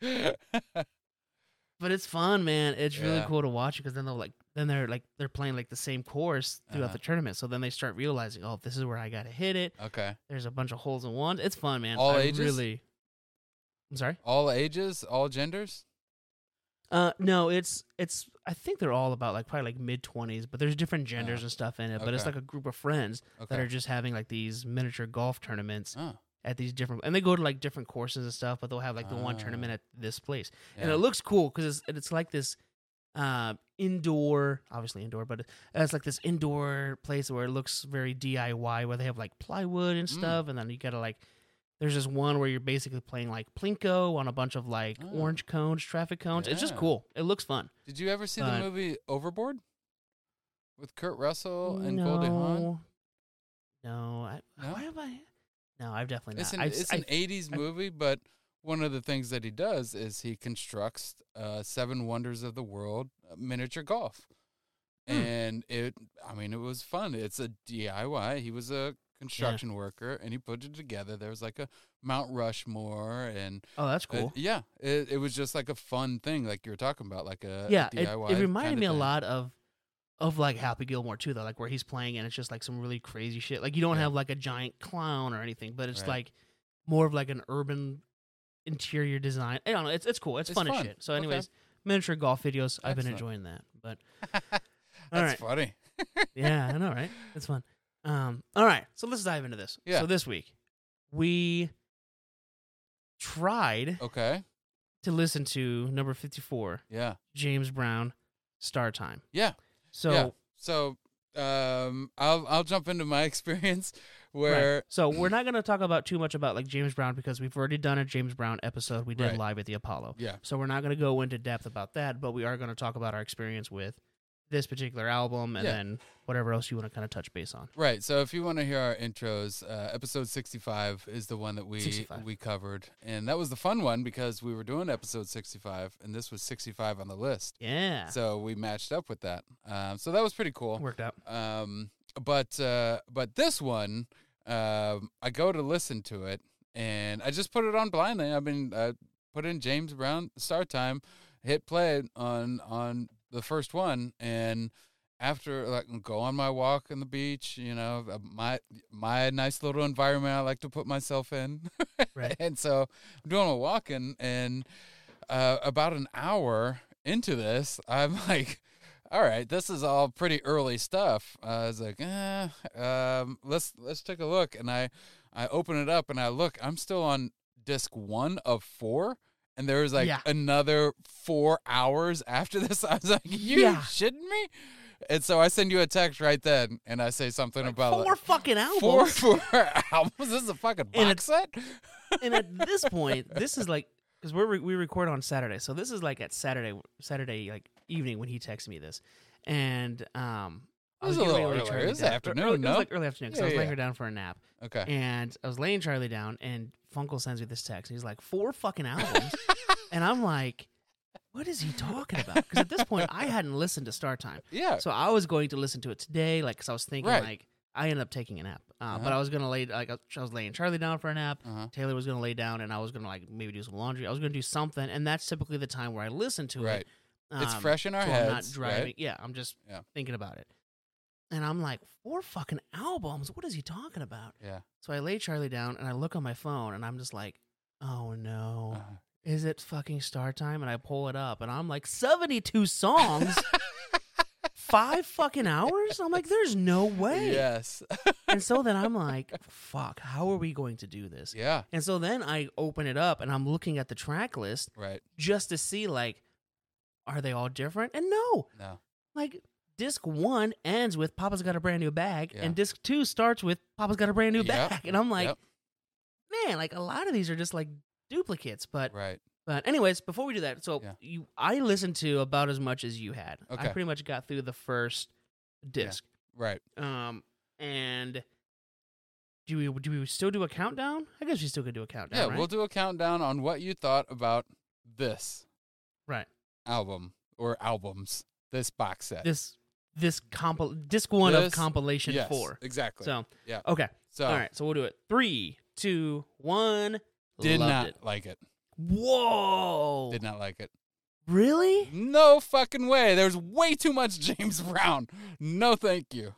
But it's fun, man. It's really Yeah. cool to watch because then they're playing like the same course throughout Uh-huh. the tournament. So then they start realizing, oh, this is where I got to hit it. Okay. There's a bunch of holes in one. It's fun, man. All I ages? Really. I'm sorry. All ages, all genders. No, it's. I think they're all about like probably like mid-20s, but there's different genders Oh, and stuff in it. But it's okay. like a group of friends Okay. that are just having like these miniature golf tournaments Oh, at these different, and they go to like different courses and stuff. But they'll have like the one Ah. tournament at this place, yeah. and it looks cool because it's like this indoor, obviously indoor, but it's like this indoor place where it looks very DIY, where they have like plywood and stuff, and then you gotta like. There's this one where you're basically playing like Plinko on a bunch of like Oh. orange cones, traffic cones. It's just Yeah. cool. It looks fun. Did you ever see the but- movie Overboard with Kurt Russell and Goldie Hawn? No, No? why have I? No, I've definitely It's not. an 80s I've- movie, but one of the things that he does is he constructs 7 Wonders of the World miniature golf. And it was fun. It's a DIY. He was a construction worker, and he put it together. There was like a Mount Rushmore, and Oh, that's cool. it was just like a fun thing, like you were talking about, like a Yeah, it DIY. reminded kinda me a thing. lot of of like Happy Gilmore too, though, like where he's playing and it's just like some really crazy shit. Like you don't Yeah. have like a giant clown or anything, but it's Right. like more of like an urban interior design. I don't know. It's cool. It's fun as fun. shit. So, Okay. anyways, miniature golf videos. I've been Excellent. enjoying that. But That's right. funny. yeah, I know, right? It's fun. All right, so let's dive into this. Yeah. So this week we tried Okay. to listen to number 54, Yeah. James Brown, Star Time. Yeah. So. yeah. So I'll jump into my experience Right. where So we're not going to talk about too much about like James Brown because we've already done a James Brown episode we did Right. live at the Apollo. yeah. So we're not going to go into depth about that, but we are going to talk about our experience with this particular album and Yeah. then whatever else you want to kind of touch base on. Right. So if you want to hear our intros, episode 65 is the one that 65. we covered. And that was the fun one because we were doing episode 65 and this was 65 on the list. Yeah. So we matched up with that. So that was pretty cool. Worked out. But this one, I go to listen to it and I just put it on blindly. I mean, I put in James Brown Star Time, hit play on the first one, and after like go on my walk on the beach, you know, my nice little environment I like to put myself in. Right. And so I'm doing a walk and about an hour into this, I'm like, all right, this is all pretty early stuff. I was like, let's take a look. And I open it up and I look, I'm still on disc 1 of 4. And there was like Yeah. another 4 hours after this. I was like, you Yeah. shitting me? And so I send you a text right then and I say something about Four fucking four albums. albums. This is a fucking And box set? And at this point, this is like because we record on Saturday, so this is like at Saturday like evening when he texted me this, and I It was a getting little ready to lay earlier. Charlie It was down. afternoon, It was no? like early afternoon. So I Yeah, was laying yeah. her down for a nap, Okay. and I was laying Charlie down, and Funkle sends me this text. He's like 4 fucking albums, and I'm like, what is he talking about? Because at this point, I hadn't listened to Star Time. Yeah. So I was going to listen to it today, like, because I was thinking, Right. like, I ended up taking a nap. But Uh-huh. I was going to lay, like, I was laying Charlie down for a nap. Uh-huh. Taylor was going to lay down, and I was going to, like, maybe do some laundry. I was going to do something, and that's typically the time where I listen to Right. it. It's fresh in our so I'm not heads, driving. right? Yeah, I'm just Yeah. thinking about it. And I'm like, 4 fucking albums? What is he talking about? Yeah. So I lay Charlie down, and I look on my phone, and I'm just like, oh, no. Uh-huh. Is it fucking Star Time? And I pull it up, and I'm like, 72 songs? 5 fucking hours? I'm like, there's no way. Yes. And so then I'm like, fuck, how are we going to do this? Yeah. And so then I open it up, and I'm looking at the track list Right. just to see, like, are they all different? And no. No. Like, disc 1 ends with Papa's Got a Brand New Bag, Yeah. and disc 2 starts with Papa's Got a Brand New Yep. Bag. And I'm like, Yep. man, like, a lot of these are just, like, duplicates. But Right. anyways, before we do that, so Yeah. I listened to about as much as you had. I Okay. pretty much got through the first disc. Right. And do we still do a countdown? I guess we still could do a countdown. Yeah, right? we'll do a countdown on what you thought about this right. album or albums, this box set. Disc 1 of This- compilation yes, 4. exactly. So yeah. okay, So all right. So we'll do it. 3, 2, 1. did Loved not it. like it. Whoa! Did not like it. Really? No fucking way. There's way too much James Brown. No, thank you.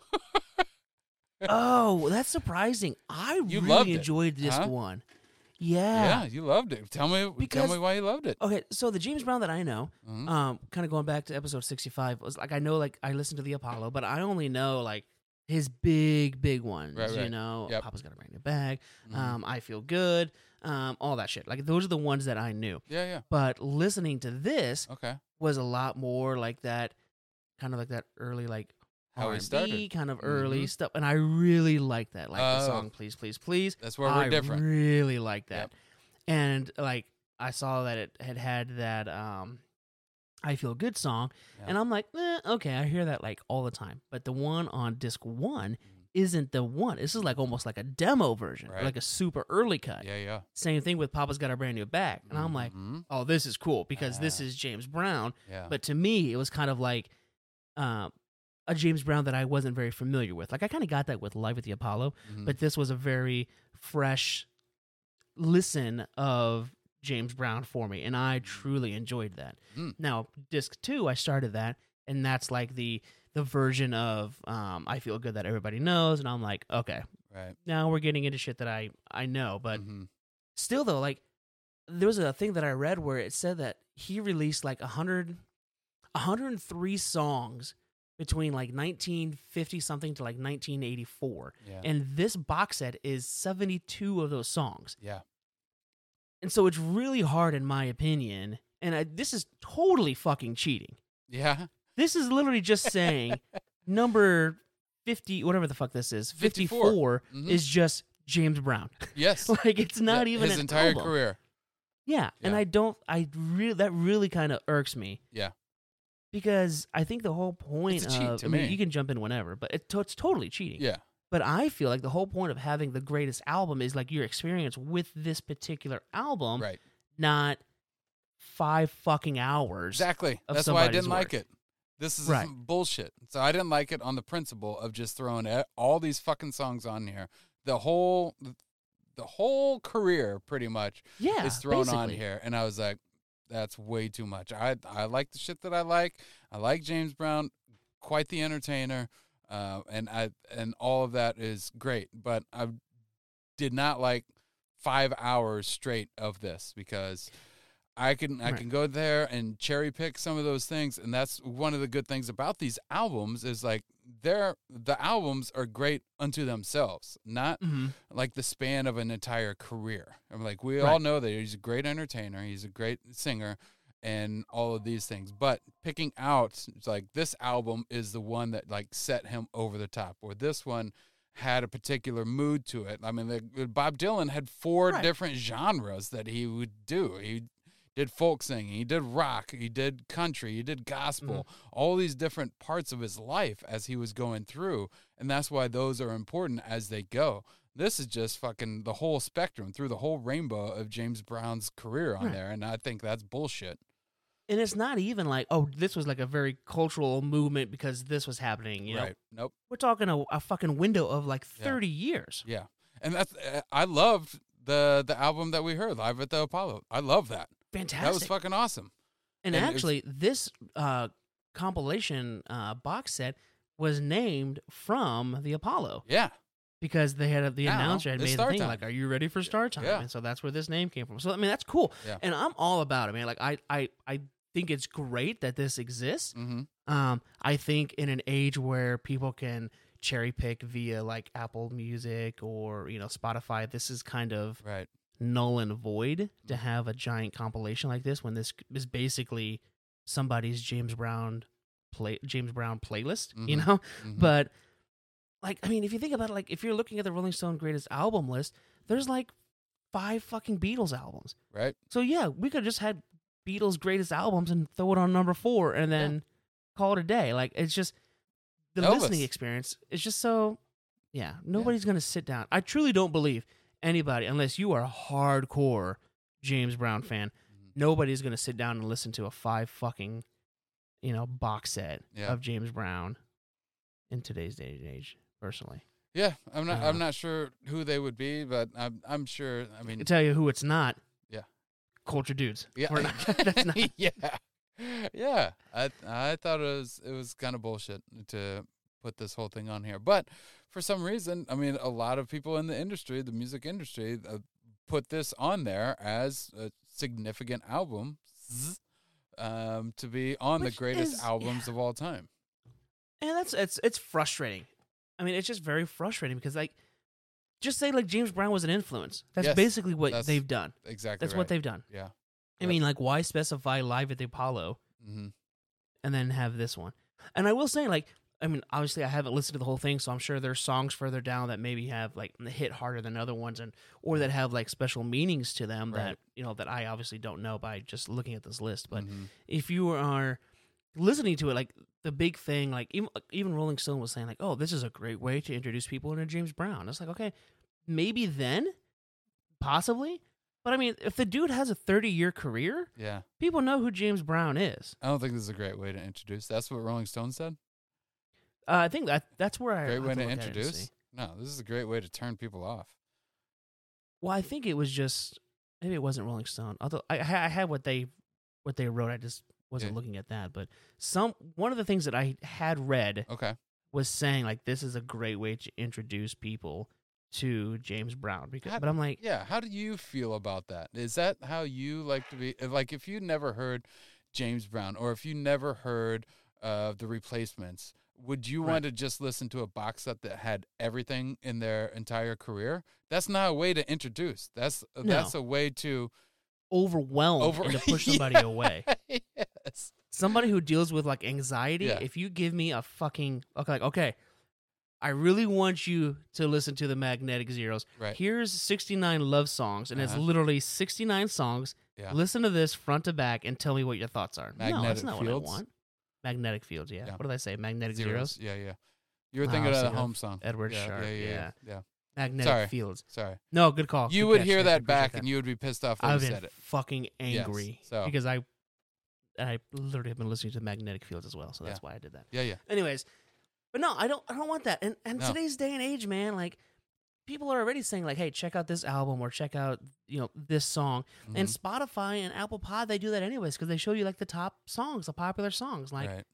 Oh, that's surprising. I You really loved it, enjoyed disc huh? 1. Yeah, you loved it. Tell me Because- why you loved it. Okay, so the James Brown that I know, Mhm. kind of going back to episode 65, was like I know, like I listened to the Apollo, but I only know like his big ones. Right, You right. know, Yep. Papa's Got a Brand New Bag, Mhm. I Feel Good, all that shit. Like those are the ones that I knew. Yeah, But listening to this okay. was a lot more like that, kind of like that early like How he R&B, started. kind of early Mhm. stuff, and I really like that. Like the Oh. song "Please, Please, Please." That's where we're I different. really like that. Yep. And like I saw that it had that I Feel Good song, Yeah. and I'm like, okay, I hear that like all the time. But the one on disc 1 isn't the one. This is like almost like a demo version, or Right. like a super early cut. Yeah. Same thing with Papa's Got a Brand New Bag. And I'm like, Mhm. oh, this is cool because this Ah. is James Brown. Yeah. But to me, it was kind of like a James Brown that I wasn't very familiar with. Like I kind of got that with Live at the Apollo, Mhm. but this was a very fresh listen of James Brown for me, and I truly enjoyed that. Mm. Now, disc 2, I started that, and that's like the version of I Feel Good that everybody knows, and I'm like, okay, Right. now we're getting into shit that I know, but Mhm. still though, like there was a thing that I read where it said that he released like 103 songs between like 1950 something to like 1984, Yeah. and this box set is 72 of those songs. Yeah. And so it's really hard, in my opinion, and this is totally fucking cheating. Yeah. This is literally just saying number 50, whatever the fuck this is, 54. 54 Mhm. is just James Brown. Yes. Like it's not Yeah, even his an entire album. career. Yeah, and Yeah. that really kind of irks me. Yeah. Because I think the whole point It's a cheat of, to I mean, me. you can jump in whenever, but it's totally cheating. Yeah. But I feel like the whole point of having the greatest album is like your experience with this particular album, Right. not 5 fucking hours. Exactly. of That's why I somebody's didn't like work. it. This is Right. some bullshit. So I didn't like it on the principle of just throwing all these fucking songs on here. The whole career pretty much Yeah, is thrown on basically. here, and I was like, that's way too much. I like the shit that I like. I like James Brown, quite the entertainer, and all of that is great. But I did not like 5 hours straight of this because I can go there and cherry pick some of those things, and that's one of the good things about these albums is like the albums are great unto themselves, not Mhm. like the span of an entire career. I'm like, we Right. all know that he's a great entertainer, he's a great singer, and all of these things. But picking out, it's like this album is the one that like set him over the top, or this one had a particular mood to it. I mean, Bob Dylan had 4 Right. different genres that he would do. He did folk singing, he did rock, he did country, he did gospel, all these different parts of his life as he was going through. And that's why those are important as they go. This is just fucking the whole spectrum through the whole rainbow of James Brown's career on Right. there. And I think that's bullshit. And it's not even like, oh, this was like a very cultural movement because this was happening. You know, Right. Nope. we're talking a fucking window of like Yeah. 30 years. Yeah. And that's, I loved the album that we heard live at the Apollo. I love that. Fantastic. That was fucking awesome. And and it was- actually, this compilation box set was named from the Apollo Yeah. because they had the Now, announcer had it's made the Star thing Time. like, "Are you ready for Star Time?" Yeah. And so that's where this name came from. So I mean, that's cool. Yeah. And I'm all about it, man. Like I think it's great that this exists. Mm-hmm. I think in an age where people can cherry pick via like Apple Music or Spotify, this is kind of Right. null and void to have a giant compilation like this when this is basically somebody's James Brown playlist, you Mhm. know? Mhm. But like, I mean, if you think about it, like if you're looking at the Rolling Stone greatest album list, there's like 5 fucking Beatles albums. Right. So yeah, we could have just had Beatles greatest albums and throw it on number 4 and then call it a day. Like it's just the Elvis. listening experience is just so nobody's gonna sit down. I truly don't believe anybody, unless you are a hardcore James Brown fan, Mm-hmm. nobody's gonna sit down and listen to a 5 fucking box set Yeah. of James Brown in today's day and age. Personally, Yeah. I'm Uh, not sure who they would be, but I'm sure. I I mean, can tell you who it's not. Yeah. Culture Dudes. yeah. We're not, that's not. Yeah. Yeah. I thought it was kind of bullshit to put this whole thing on here, but for some reason, I mean, a lot of people in the industry, the music industry, put this on there as a significant album to be on Which the greatest is- albums of all time. And it's frustrating. I mean, it's just very frustrating because like, just say like James Brown was an influence. That's Yes, basically what that's they've done. Exactly. That's right. what they've done. Yeah. I mean, like, why specify live at the Apollo Mm-hmm. and then have this one? And I will say, like, I mean, obviously, I haven't listened to the whole thing, so I'm sure there's songs further down that maybe have like hit harder than other ones, or that have like special meanings to them Right. that I obviously don't know by just looking at this list. But Mhm. if you are listening to it, like the big thing, like even Rolling Stone was saying, like, oh, this is a great way to introduce people into James Brown. It's like, okay, maybe then, possibly. But I mean, if the dude has a 30-year career, Yeah. people know who James Brown is. I don't think this is a great way to introduce. That's what Rolling Stone said. I think that's where I Great have way to look at it and introduce. see. No, this is a great way to turn people off. Well, I think it was just maybe it wasn't Rolling Stone. Although I had what they wrote, I just wasn't Yeah. looking at that, but one of the things that I had read Okay. was saying like this is a great way to introduce people to James Brown but I'm like, Yeah, how do you feel about that? Is that how you like to be? Like, if you never heard James Brown, or if you never heard The Replacements, would you want to just listen to a box set that had everything in their entire career? That's not a way to introduce. That's a way to overwhelmed and to push somebody away. Yes. Somebody who deals with like anxiety, Yeah. if you give me a fucking okay, I really want you to listen to the Magnetic Zeros. Right. Here's 69 love songs, and it's Uh-huh. literally 69 songs. Yeah. Listen to this front to back and tell me what your thoughts are. No, Magnetic that's not Fields? what I want. Magnetic Fields, yeah. Yeah. What did I say? Magnetic Zeros? Yeah, yeah. You were Oh, thinking I was of the thinking home of song. Edward yeah, Sharpe, yeah. Magnetic Sorry. Fields. Sorry. No, good call. You Good would catch. hear Thank you. that Appreciate back that. and you would be pissed off that I've you been said it. fucking angry so- because I literally have been listening to Magnetic Fields as well, so that's why I did that. Yeah. Anyways, but no, I don't want that. And No. today's day and age, man, like people are already saying like, hey, check out this album or check out this song. And Mhm. Spotify and Apple Pod, they do that anyways because they show you like the top songs, the popular songs. Like, Right.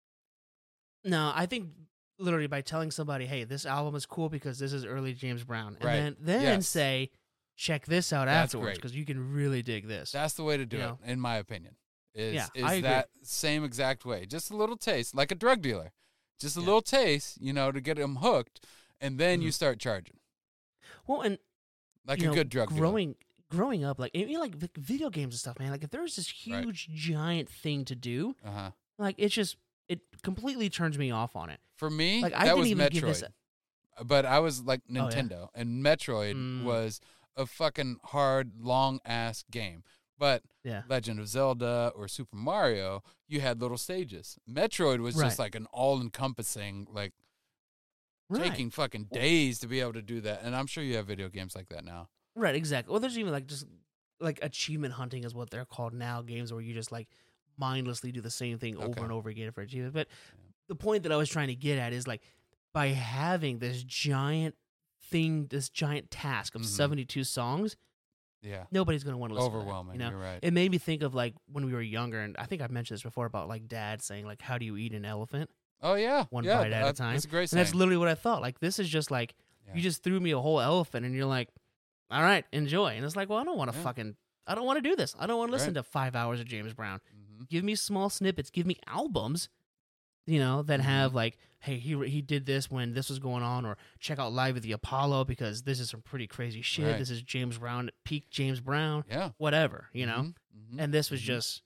no, I think literally by telling somebody, hey, this album is cool because this is early James Brown, and Right. then Yes. say, check this out That's afterwards great. because you can really dig this. That's the way to do You it, know? in my opinion. Is Yeah, is I agree. that same exact way? Just a little taste, like a drug dealer. Just a little taste, to get them hooked, and then you start charging, Well, and like you a know, good drug dealer. growing up, like like video games and stuff, man. Like if there's this huge giant thing to do, Uh-huh. like it completely turns me off on it. For me, Like I that didn't was even Metroid. give this. But I was like Oh, yeah? Nintendo, and Metroid Mm. was a fucking hard, long ass game. But Yeah. Legend of Zelda or Super Mario, you had little stages. Metroid was just Right. like an all encompassing, like Right. taking fucking days to be able to do that. And I'm sure you have video games like that now. Right, exactly. Well, there's even like just like achievement hunting is what they're called now. Games where you just like mindlessly do the same thing over Okay. and over again for achievement. But the point that I was trying to get at is like by having this giant thing, this giant task of Mhm. 72 songs, Yeah. nobody's going to want to listen. Overwhelming. To that, You're right. It made me think of like when we were younger, and I think I've mentioned this before about like dad saying like, "How do you eat an elephant?" Oh, yeah. One yeah, bite at a time. That's a great And saying. that's literally what I thought. Like this is just like Yeah. you just threw me a whole elephant, and you're like, "All right, enjoy." And it's like, well, I don't want to Yeah. I don't want to do this. I don't want to listen Right. to 5 hours of James Brown. Mhm. Give me small snippets. Give me albums, that have like, hey, he did this when this was going on, or check out Live at the Apollo because this is some pretty crazy shit. Right. This is James Brown, peak James Brown, Yeah. whatever, Mhm. And this was Mhm. just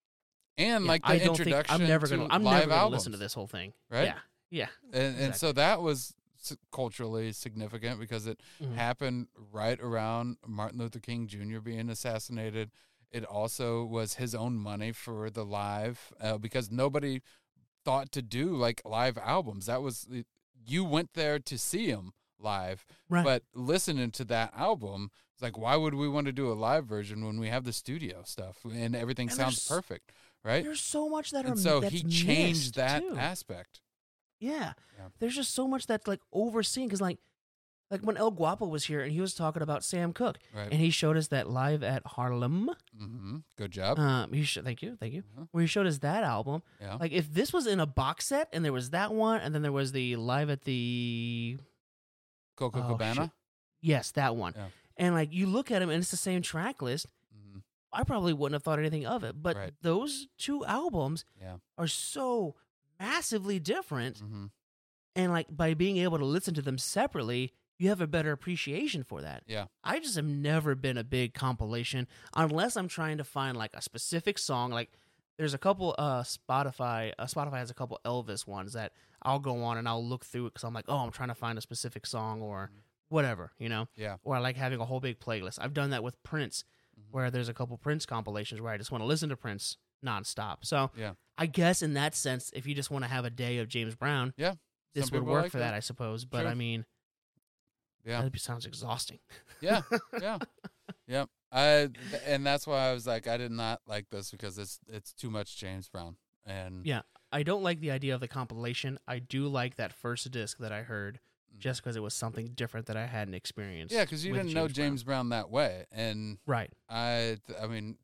And yeah, like the I don't think introduction I'm never to gonna I'm live never gonna albums. listen to this whole thing. Right? Yeah. Yeah. And so that was culturally significant because it Mhm. happened right around Martin Luther King Jr. being assassinated. It also was his own money for the live because nobody thought to do like live albums. That was you went there to see him live, Right. but listening to that album, it's like why would we want to do a live version when we have the studio stuff and everything And sounds there's- perfect, right? There's so much that And are so that's he changed missed, that too. aspect. Yeah. Yeah. There's just so much that's like overseen because like when El Guapo was here and he was talking about Sam Cooke Right. and he showed us that Live at Harlem. Mm-hmm. Good job. Thank you. Uh-huh. Where he showed us that album. Yeah. Like if this was in a box set and there was that one and then there was the Live at the Coco oh, Cabana. shit. Yes, that one. Yeah. And like you look at them and it's the same track list. Mm-hmm. I probably wouldn't have thought anything of it, but Right. those two albums Yeah. are so massively different. Mm-hmm. And like by being able to listen to them separately, you have a better appreciation for that. Yeah. I just have never been a big compilation unless I'm trying to find like a specific song. Like there's a couple Spotify has a couple Elvis ones that I'll go on and I'll look through it because I'm like, oh, I'm trying to find a specific song or whatever, Yeah. Or I like having a whole big playlist. I've done that with Prince, where there's a couple Prince compilations where I just want to listen to Prince nonstop. So Yeah. I guess in that sense, if you just want to have a day of James Brown, Yeah. this Some would people work like for that, I suppose. But Sure. I mean, Yeah. that sounds exhausting. Yeah. Yeah. Yep. And that's why I was like, I did not like this because it's too much James Brown. And Yeah, I don't like the idea of the compilation. I do like that first disc that I heard, just because it was something different that I hadn't experienced. yeah, because you with didn't know Brown. James Brown that way. And Right. I mean,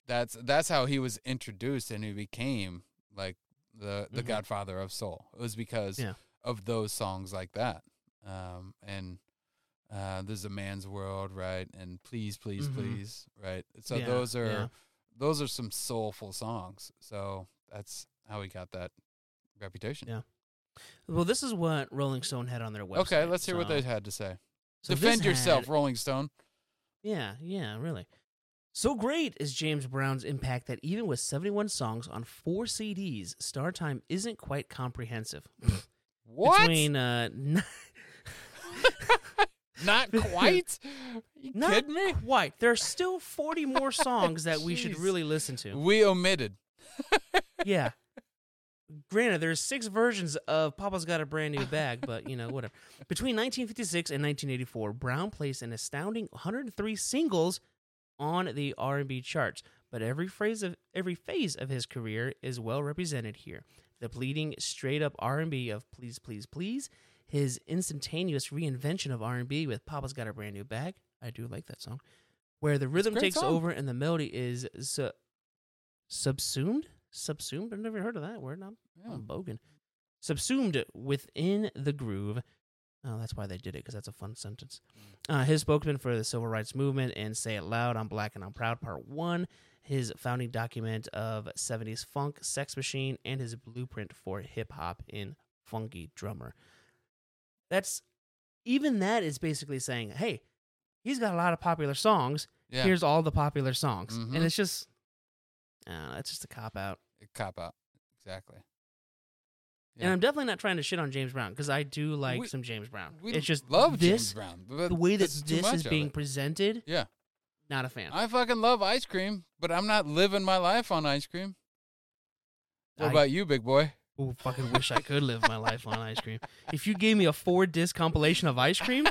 that's how he was introduced and he became like the godfather of soul. It was because of those songs like that. And there's A Man's World, right? And Please, Please, Please, right? So those are some soulful songs. So that's how he got that reputation. Yeah. Well, this is what Rolling Stone had on their website. Okay, let's hear what they had to say. So Defend this yourself, had- Rolling Stone. Yeah, really. So great is James Brown's impact that even with 71 songs on 4 CDs, StarTime isn't quite comprehensive. What? Between Not quite? You not kidding me? quite. There are still 40 more songs that we should Jeez. really listen to. We omitted. Yeah. Granted, there's 6 versions of Papa's Got a Brand New Bag, but, whatever. Between 1956 and 1984, Brown placed an astounding 103 singles on the R&B charts, but every phase of his career is well represented here. The bleeding, straight-up R&B of Please, Please, Please, his instantaneous reinvention of R&B with Papa's Got a Brand New Bag, I do like that song, where the rhythm great takes song. over and the melody is subsumed? Subsumed? I've never heard of that word. I'm bogan. Subsumed within the groove. Oh, that's why they did it, because that's a fun sentence. His spokesman for the Civil Rights Movement and Say It Loud, I'm Black and I'm Proud, Part 1, his founding document of 70s funk, Sex Machine, and his blueprint for hip-hop in Funky Drummer. Even that is basically saying, hey, he's got a lot of popular songs. Yeah. Here's all the popular songs. Mhm. And it's just, it's just a cop-out. Cop out. Exactly. And I'm definitely not trying to shit on James Brown, because I do like We- some James Brown. We It's just love this, James Brown. But the way that this is too this much is of being it. presented, Yeah. not a fan. I fucking love ice cream, but I'm not living my life on ice cream. What I- about you, big boy? Oh, fucking wish I could live my life on ice cream. If you gave me a 4-disc compilation of ice cream,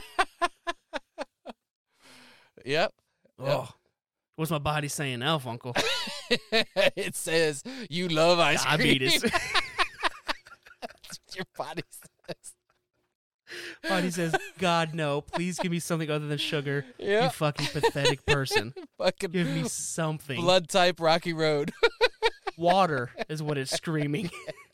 Yep. oh, what's my body saying now, Funkle? It says you love ice cream. Diabetes. That's what your body says. Body says, God, no, please give me something other than sugar, Yeah. you fucking pathetic person. Fucking Give me something. blood type Rocky Road. Water is what it's screaming.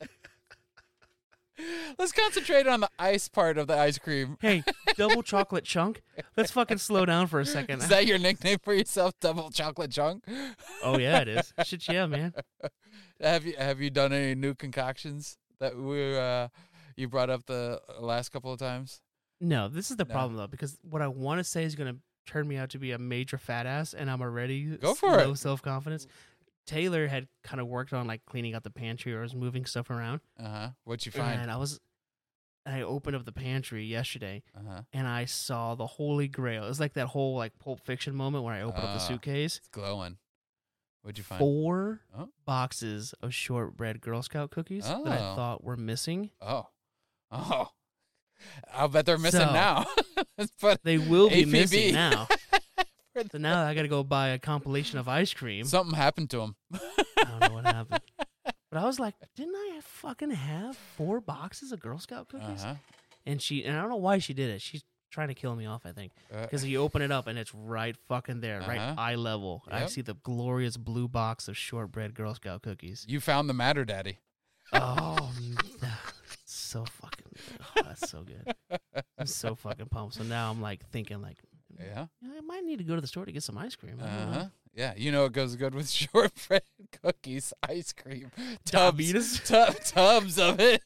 Let's concentrate on the ice part of the ice cream. Hey, double chocolate chunk? Let's fucking slow down for a second. Is that your nickname for yourself, Double Chocolate Chunk? Oh, yeah, it is. Shit, yeah, man. Have you done any new concoctions that you brought up the last couple of times? No, this is the No. problem, though, because what I want to say is going to turn me out to be a major fat ass, and I'm already Go for it. low self-confidence. Taylor had kind of worked on, like, cleaning out the pantry or was moving stuff around. What'd you find? And I opened up the pantry yesterday, Uh-huh. and I saw the Holy Grail. It was like that whole, like, Pulp Fiction moment where I opened up the suitcase. It's glowing. What'd you find? 4 Oh. boxes of shortbread Girl Scout cookies that I Oh. thought were missing. Oh. I'll bet they're missing So- now. But They will be APB. missing now. So now I got to go buy a compilation of ice cream. something happened to them. I don't know what happened. But I was like, didn't I fucking have 4 boxes of Girl Scout cookies? Uh-huh. And I don't know why she did it. She's trying to kill me off, I think. Because you open it up and it's right fucking there, right Uh-huh. eye level. I Yep. see the glorious blue box of shortbread Girl Scout cookies. You found the Matter Daddy. Oh, so fucking that's so good. I'm so fucking pumped. So now I'm like thinking like, Yeah. I might need to go to the store to get some ice cream. I don't know. Uh-huh. Yeah. You know it goes good with shortbread cookies, ice cream, Diabetes? tubs of it.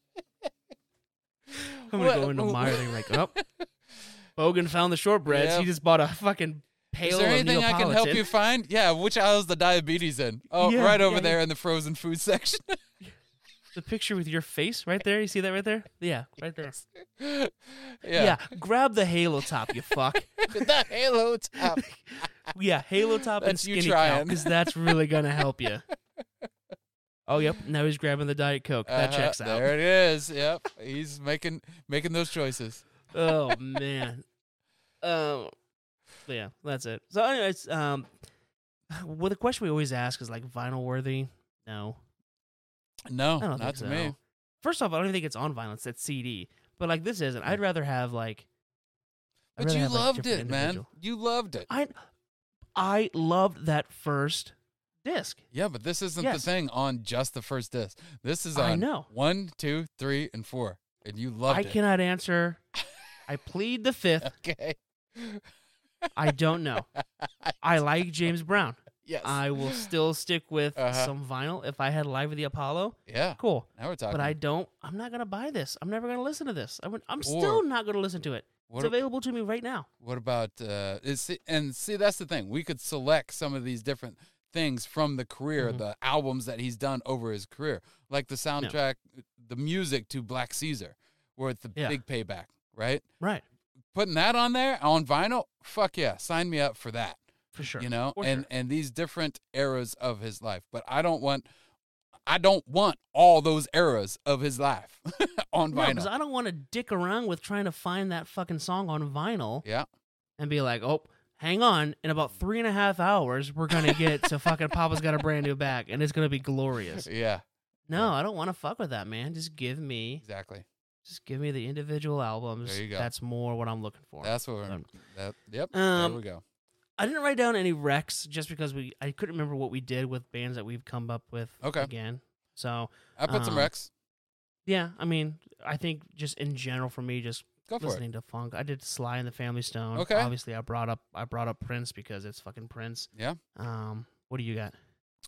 I'm gonna go into Meyer and like, oh, Bogan found the shortbreads. Yep. He just bought a fucking pail Is there of anything I can help Neapolitan. you find? Yeah, which aisle's the diabetes in? Oh, Yeah, right over yeah, there in the frozen food section. The picture with your face right there. You see that right there? Yeah, right there. Yeah. Yeah, grab the Halo top, you fuck. The Halo top. Yeah, Halo top and That's you skinny trying. because that's really gonna help you. Oh, yep. Now he's grabbing the Diet Coke. That checks out. There it is. Yep. He's making those choices. Oh man. Yeah, that's it. So, anyways, well, the question we always ask is like vinyl worthy. No, No, I don't not think to so. me. First off, I don't even think it's on vinyl. It's CD. But like this isn't. I'd rather have like. I'd But rather you have, like, loved different it, man. individual- You loved it. I loved that first disc. Yeah, but this isn't Yes. the thing on just the first disc. This is I on know. 1, 2, 3, and 4, and you loved I it. cannot answer. I plead the fifth. Okay. I don't know. I like James Brown. Yes. I will still stick with Uh-huh. some vinyl. If I had Live at the Apollo, Yeah. cool. Now we're talking. But I'm not going to buy this. I'm never going to listen to this. I'm Or- still not going to listen to it. What It's a- available to me right now. What about see that's the thing. We could select some of these different things from the career, Mhm. the albums that he's done over his career, like the soundtrack, the music to Black Caesar, where it's the Yeah. big payback, right? Right. Putting that on there on vinyl, fuck yeah, sign me up for that. For sure. You know, For and sure. and these different eras of his life, but I don't want all those eras of his life on No, because vinyl. I don't want to dick around with trying to find that fucking song on vinyl Yeah, and be like, oh, hang on. In about 3.5 hours, we're going to get to fucking Papa's Got a Brand New Bag, and it's going to be glorious. yeah, No, I don't want to fuck with that, man. Just give me exactly. the individual albums. There you go. That's more what I'm looking for. That's what we're. Um, Yep. um, there we go. I didn't write down any recs just because I couldn't remember what we did with bands that we've come up with Okay. again. So, I put some um, Rex. yeah, I mean, I think just in general for me, just Go for listening to funk. I did Sly and the Family Stone. Okay. Obviously, I brought up Prince because it's fucking Prince. it. Yeah. What do you got?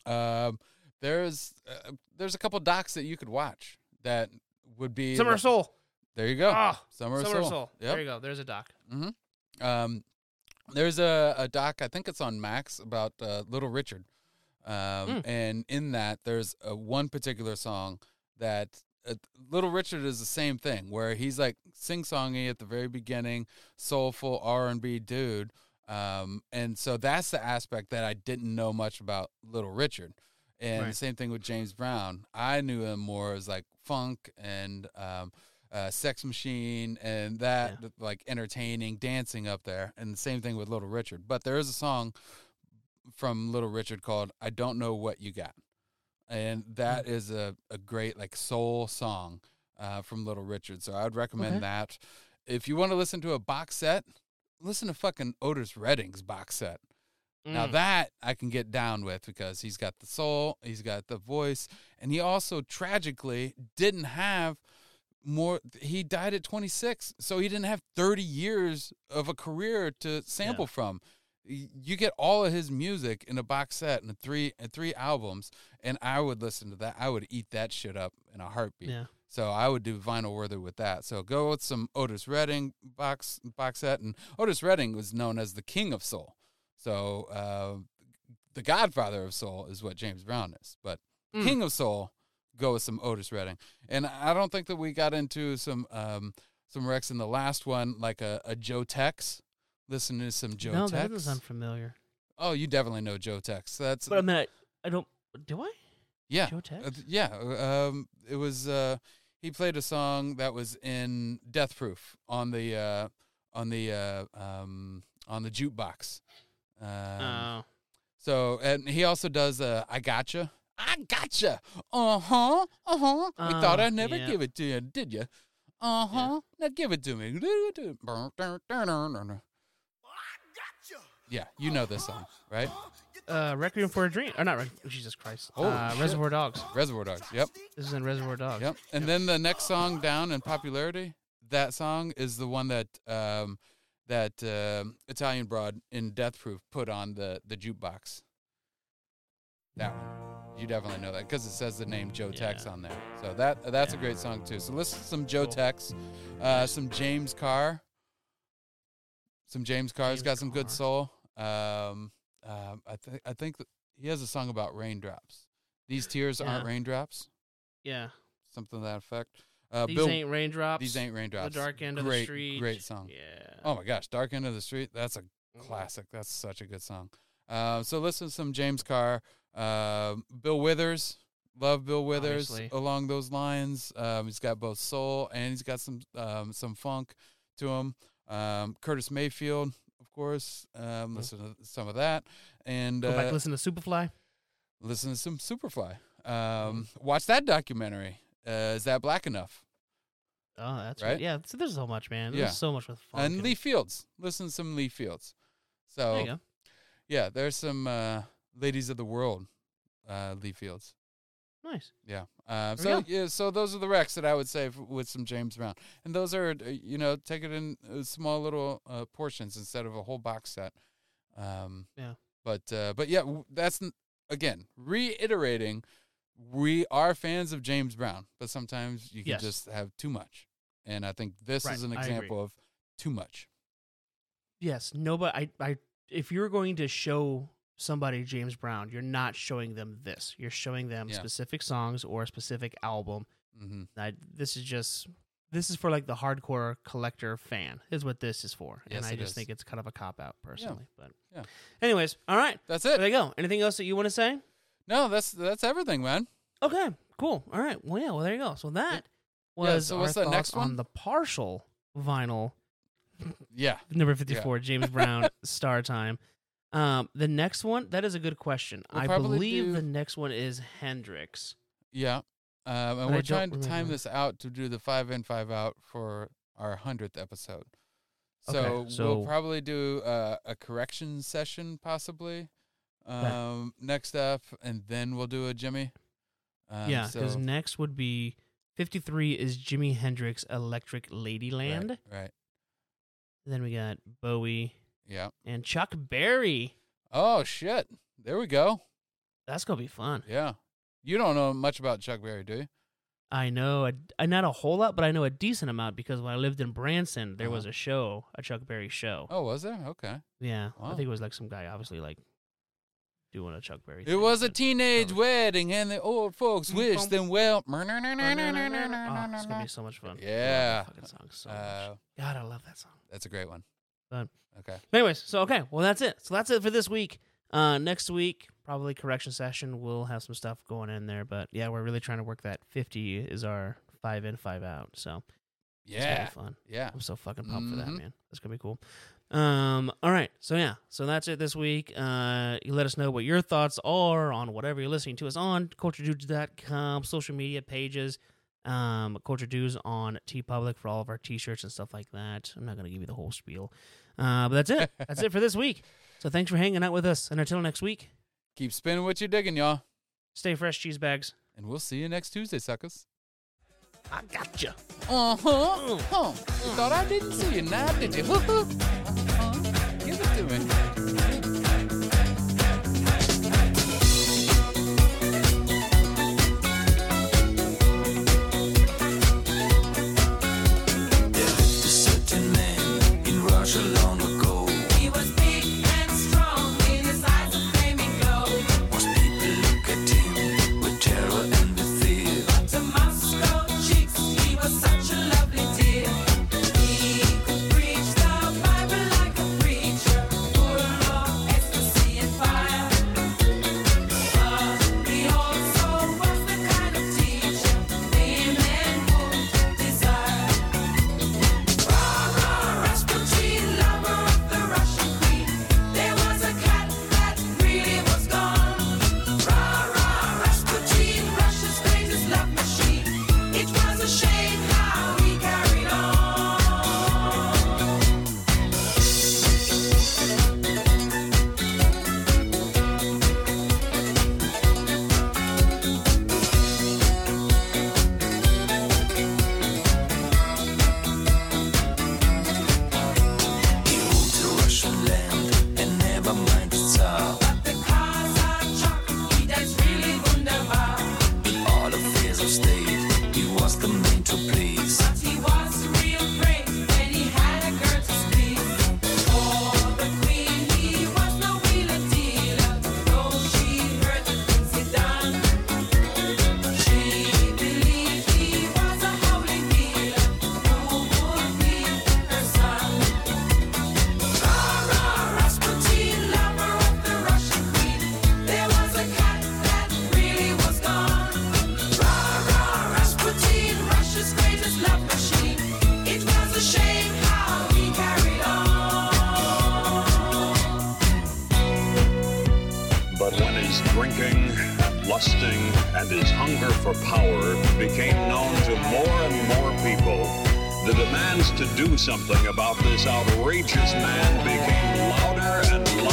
There's a couple docs that you could watch that would be Summer of Soul. There you go. Ah, Summer of Summer of Soul. Soul. Yep. There you go. There's a doc. There's a doc, I think it's on Max, about Little Richard. Hmm. And in that, there's one particular song that Little Richard is the same thing, where he's like sing-songy at the very beginning, soulful R&B dude. And so that's the aspect that I didn't know much about Little Richard. And the Right. same thing with James Brown. I knew him more as like funk and Sex Machine and that, like entertaining, dancing up there. And the same thing with Little Richard. But there is a song from Little Richard called I Don't Know What You Got. And that is a great like soul song from Little Richard. So I would recommend Okay. that. If you want to listen to a box set, listen to fucking Otis Redding's box set. Now that I can get down with because he's got the soul, he's got the voice, and he also tragically didn't have more. He died at 26, so he didn't have 30 years of a career to sample from. You get all of his music in a box set and three albums, and I would listen to that. I would eat that shit up in a heartbeat. Yeah. So I would do Vinyl Worthy with that. So go with some Otis Redding box set, and Otis Redding was known as the King of Soul. So the Godfather of Soul is what James Brown is, but King of Soul, go with some Otis Redding. And I don't think that we got into some Rex in the last one, like a Joe Tex. Listen to some Joe No, Tex. that doesn't sound familiar. Oh, you definitely know Joe Tex. That's But I mean, I don't. Do I? yeah, Joe Tex? yeah. It was he played a song that was in Death Proof on the jukebox. Oh. So, and he also does I Gotcha. I Gotcha. We thought I'd never yeah. give it to you, did you? Now give it to me. Yeah, you know this song, right? Requiem for a Dream. Or not Jesus Christ. Holy shit. Reservoir Dogs. Reservoir Dogs. Yep. This is in Reservoir Dogs. Yep. And then the next song down in popularity, that song is the one that Italian broad in Death Proof put on the jukebox. That one. You definitely know that because it says the name Joe Tex on there. So that's a great song too. So listen to some Joe Tex, some James Carr. Some James Carr's got some good soul. I think that he has a song about raindrops. These tears aren't raindrops. Yeah. Something to that effect. These ain't raindrops. These ain't raindrops. The Dark End of the Street. Great song. Yeah. Oh my gosh, Dark End of the Street. That's a classic. That's such a good song. So listen to some James Carr. Bill Withers. Love Bill Withers. Obviously. Along those lines. He's got both soul and he's got some funk to him. Curtis Mayfield, of course. Listen to some of that. And Go back, listen to Superfly. listen to some Superfly. Watch that documentary. Is That Black Enough? Oh, that's Right? right. Yeah, so there's so much, man. There's Yeah. so much with funk. And Lee Fields. Listen to some Lee Fields. There you So, go. yeah, there's some ladies of the world Lee Fields. Nice. Yeah. we So go. yeah. So those are the recs that I would say with some James Brown, and those are take it in small little portions instead of a whole box set. Yeah. But yeah, that's again reiterating. We are fans of James Brown, but sometimes you can Yes. just have too much, and I think this Right, is an I agree. example of too much. Yes. No, but I if you're going to show somebody James Brown, you're not showing them this. You're showing them Yeah. specific songs or a specific album. Mm-hmm. This is for like the hardcore collector fan is what this is for. Yes, and I it just is. think it's kind of a cop out personally. But Yeah. anyways, all right. That's There it. you go. Anything else that you want to say? No, that's everything, man. Okay, cool. All right. Well, yeah. Well, there you go. So that Yeah, was so our what's the thoughts next one? on the partial vinyl Yeah. number 54, James Brown, Star Time. The next one, that is a good question. We'll I probably believe do- the next one is Hendrix. Yeah. And I we're don't trying to time remember. this out to do the 5 in, 5 out for our 100th episode. So, Okay, so- we'll probably do a correction session possibly next up, and then we'll do a Jimmy. Yeah, because so, next would be 53 is Jimi Hendrix Electric Ladyland. Right. Then we got Bowie Yeah. and Chuck Berry. Oh, shit. There we go. That's going to be fun. Yeah. You don't know much about Chuck Berry, do you? I know, not a whole lot, but I know a decent amount because when I lived in Branson, there was a show, a Chuck Berry show. Oh, was there? Okay. Yeah, I Wow. think it was like some guy obviously like doing a Chuck Berry It thing, was a but- teenage wedding, and the old folks wished them well. Oh, it's going to be so much fun. I love Yeah. that fucking song so much. God, I love that song. That's a great one. Fun. Okay. Anyways, so okay, well that's it. So that's it for this week. Next week, probably correction session. We'll have some stuff going in there, but yeah, we're really trying to work that 50 is our 5 in, 5 out. So it's gonna Yeah. be fun. Yeah. I'm so fucking pumped for that, Mhm. man. That's gonna be cool. All right, so yeah, so that's it this week. You let us know what your thoughts are on whatever you're listening to us on culturedudes.com, social media pages, Culture Dudes on TeePublic for all of our t-shirts and stuff like that. I'm not gonna give you the whole spiel, but that's it. That's it for this week. So thanks for hanging out with us, and until next week, Keep spinning what you're digging, y'all. stay fresh, cheese bags. And we'll see you next Tuesday, suckers. I got you. Uh-huh. Huh. You thought I didn't see you now, did you? Uh-huh. Give it to me. There lived a certain man in Russia long ago. He was big and strong, in his eyes a flaming glow. Most people look at him with terror and with fear. But to Moscow chicks, he was such a lovely dear. He could preach the Bible like a preacher, full of ecstasy and fire. But he also was the kind of teacher women would desire. Rah-rah, Rasputin, lover of the Russian queen. There was a cat that really was gone. Rah-rah, Rasputin, Russia's greatest love machine. It was a shame how he carried on. He ruled the Russian land and never minded Tsar. But the cars are chocolate, he danced really wunderbar. In all affairs of state, he was the man to please. But he was real great when he had a girl to please. For the queen, he was no wheeler dealer. Though she heard the things he done, she believed he was a holy healer who would be her son. Rah-rah, Rasputin, lover of the Russian queen. There was a cat that really was gone. Rah-rah, Rasputin, Russia's greatest love machine. It was a shame how he carried on. But when his drinking, lusting, and his hunger for power became known to more and more people, the demands to do something about this outrageous man became louder and louder.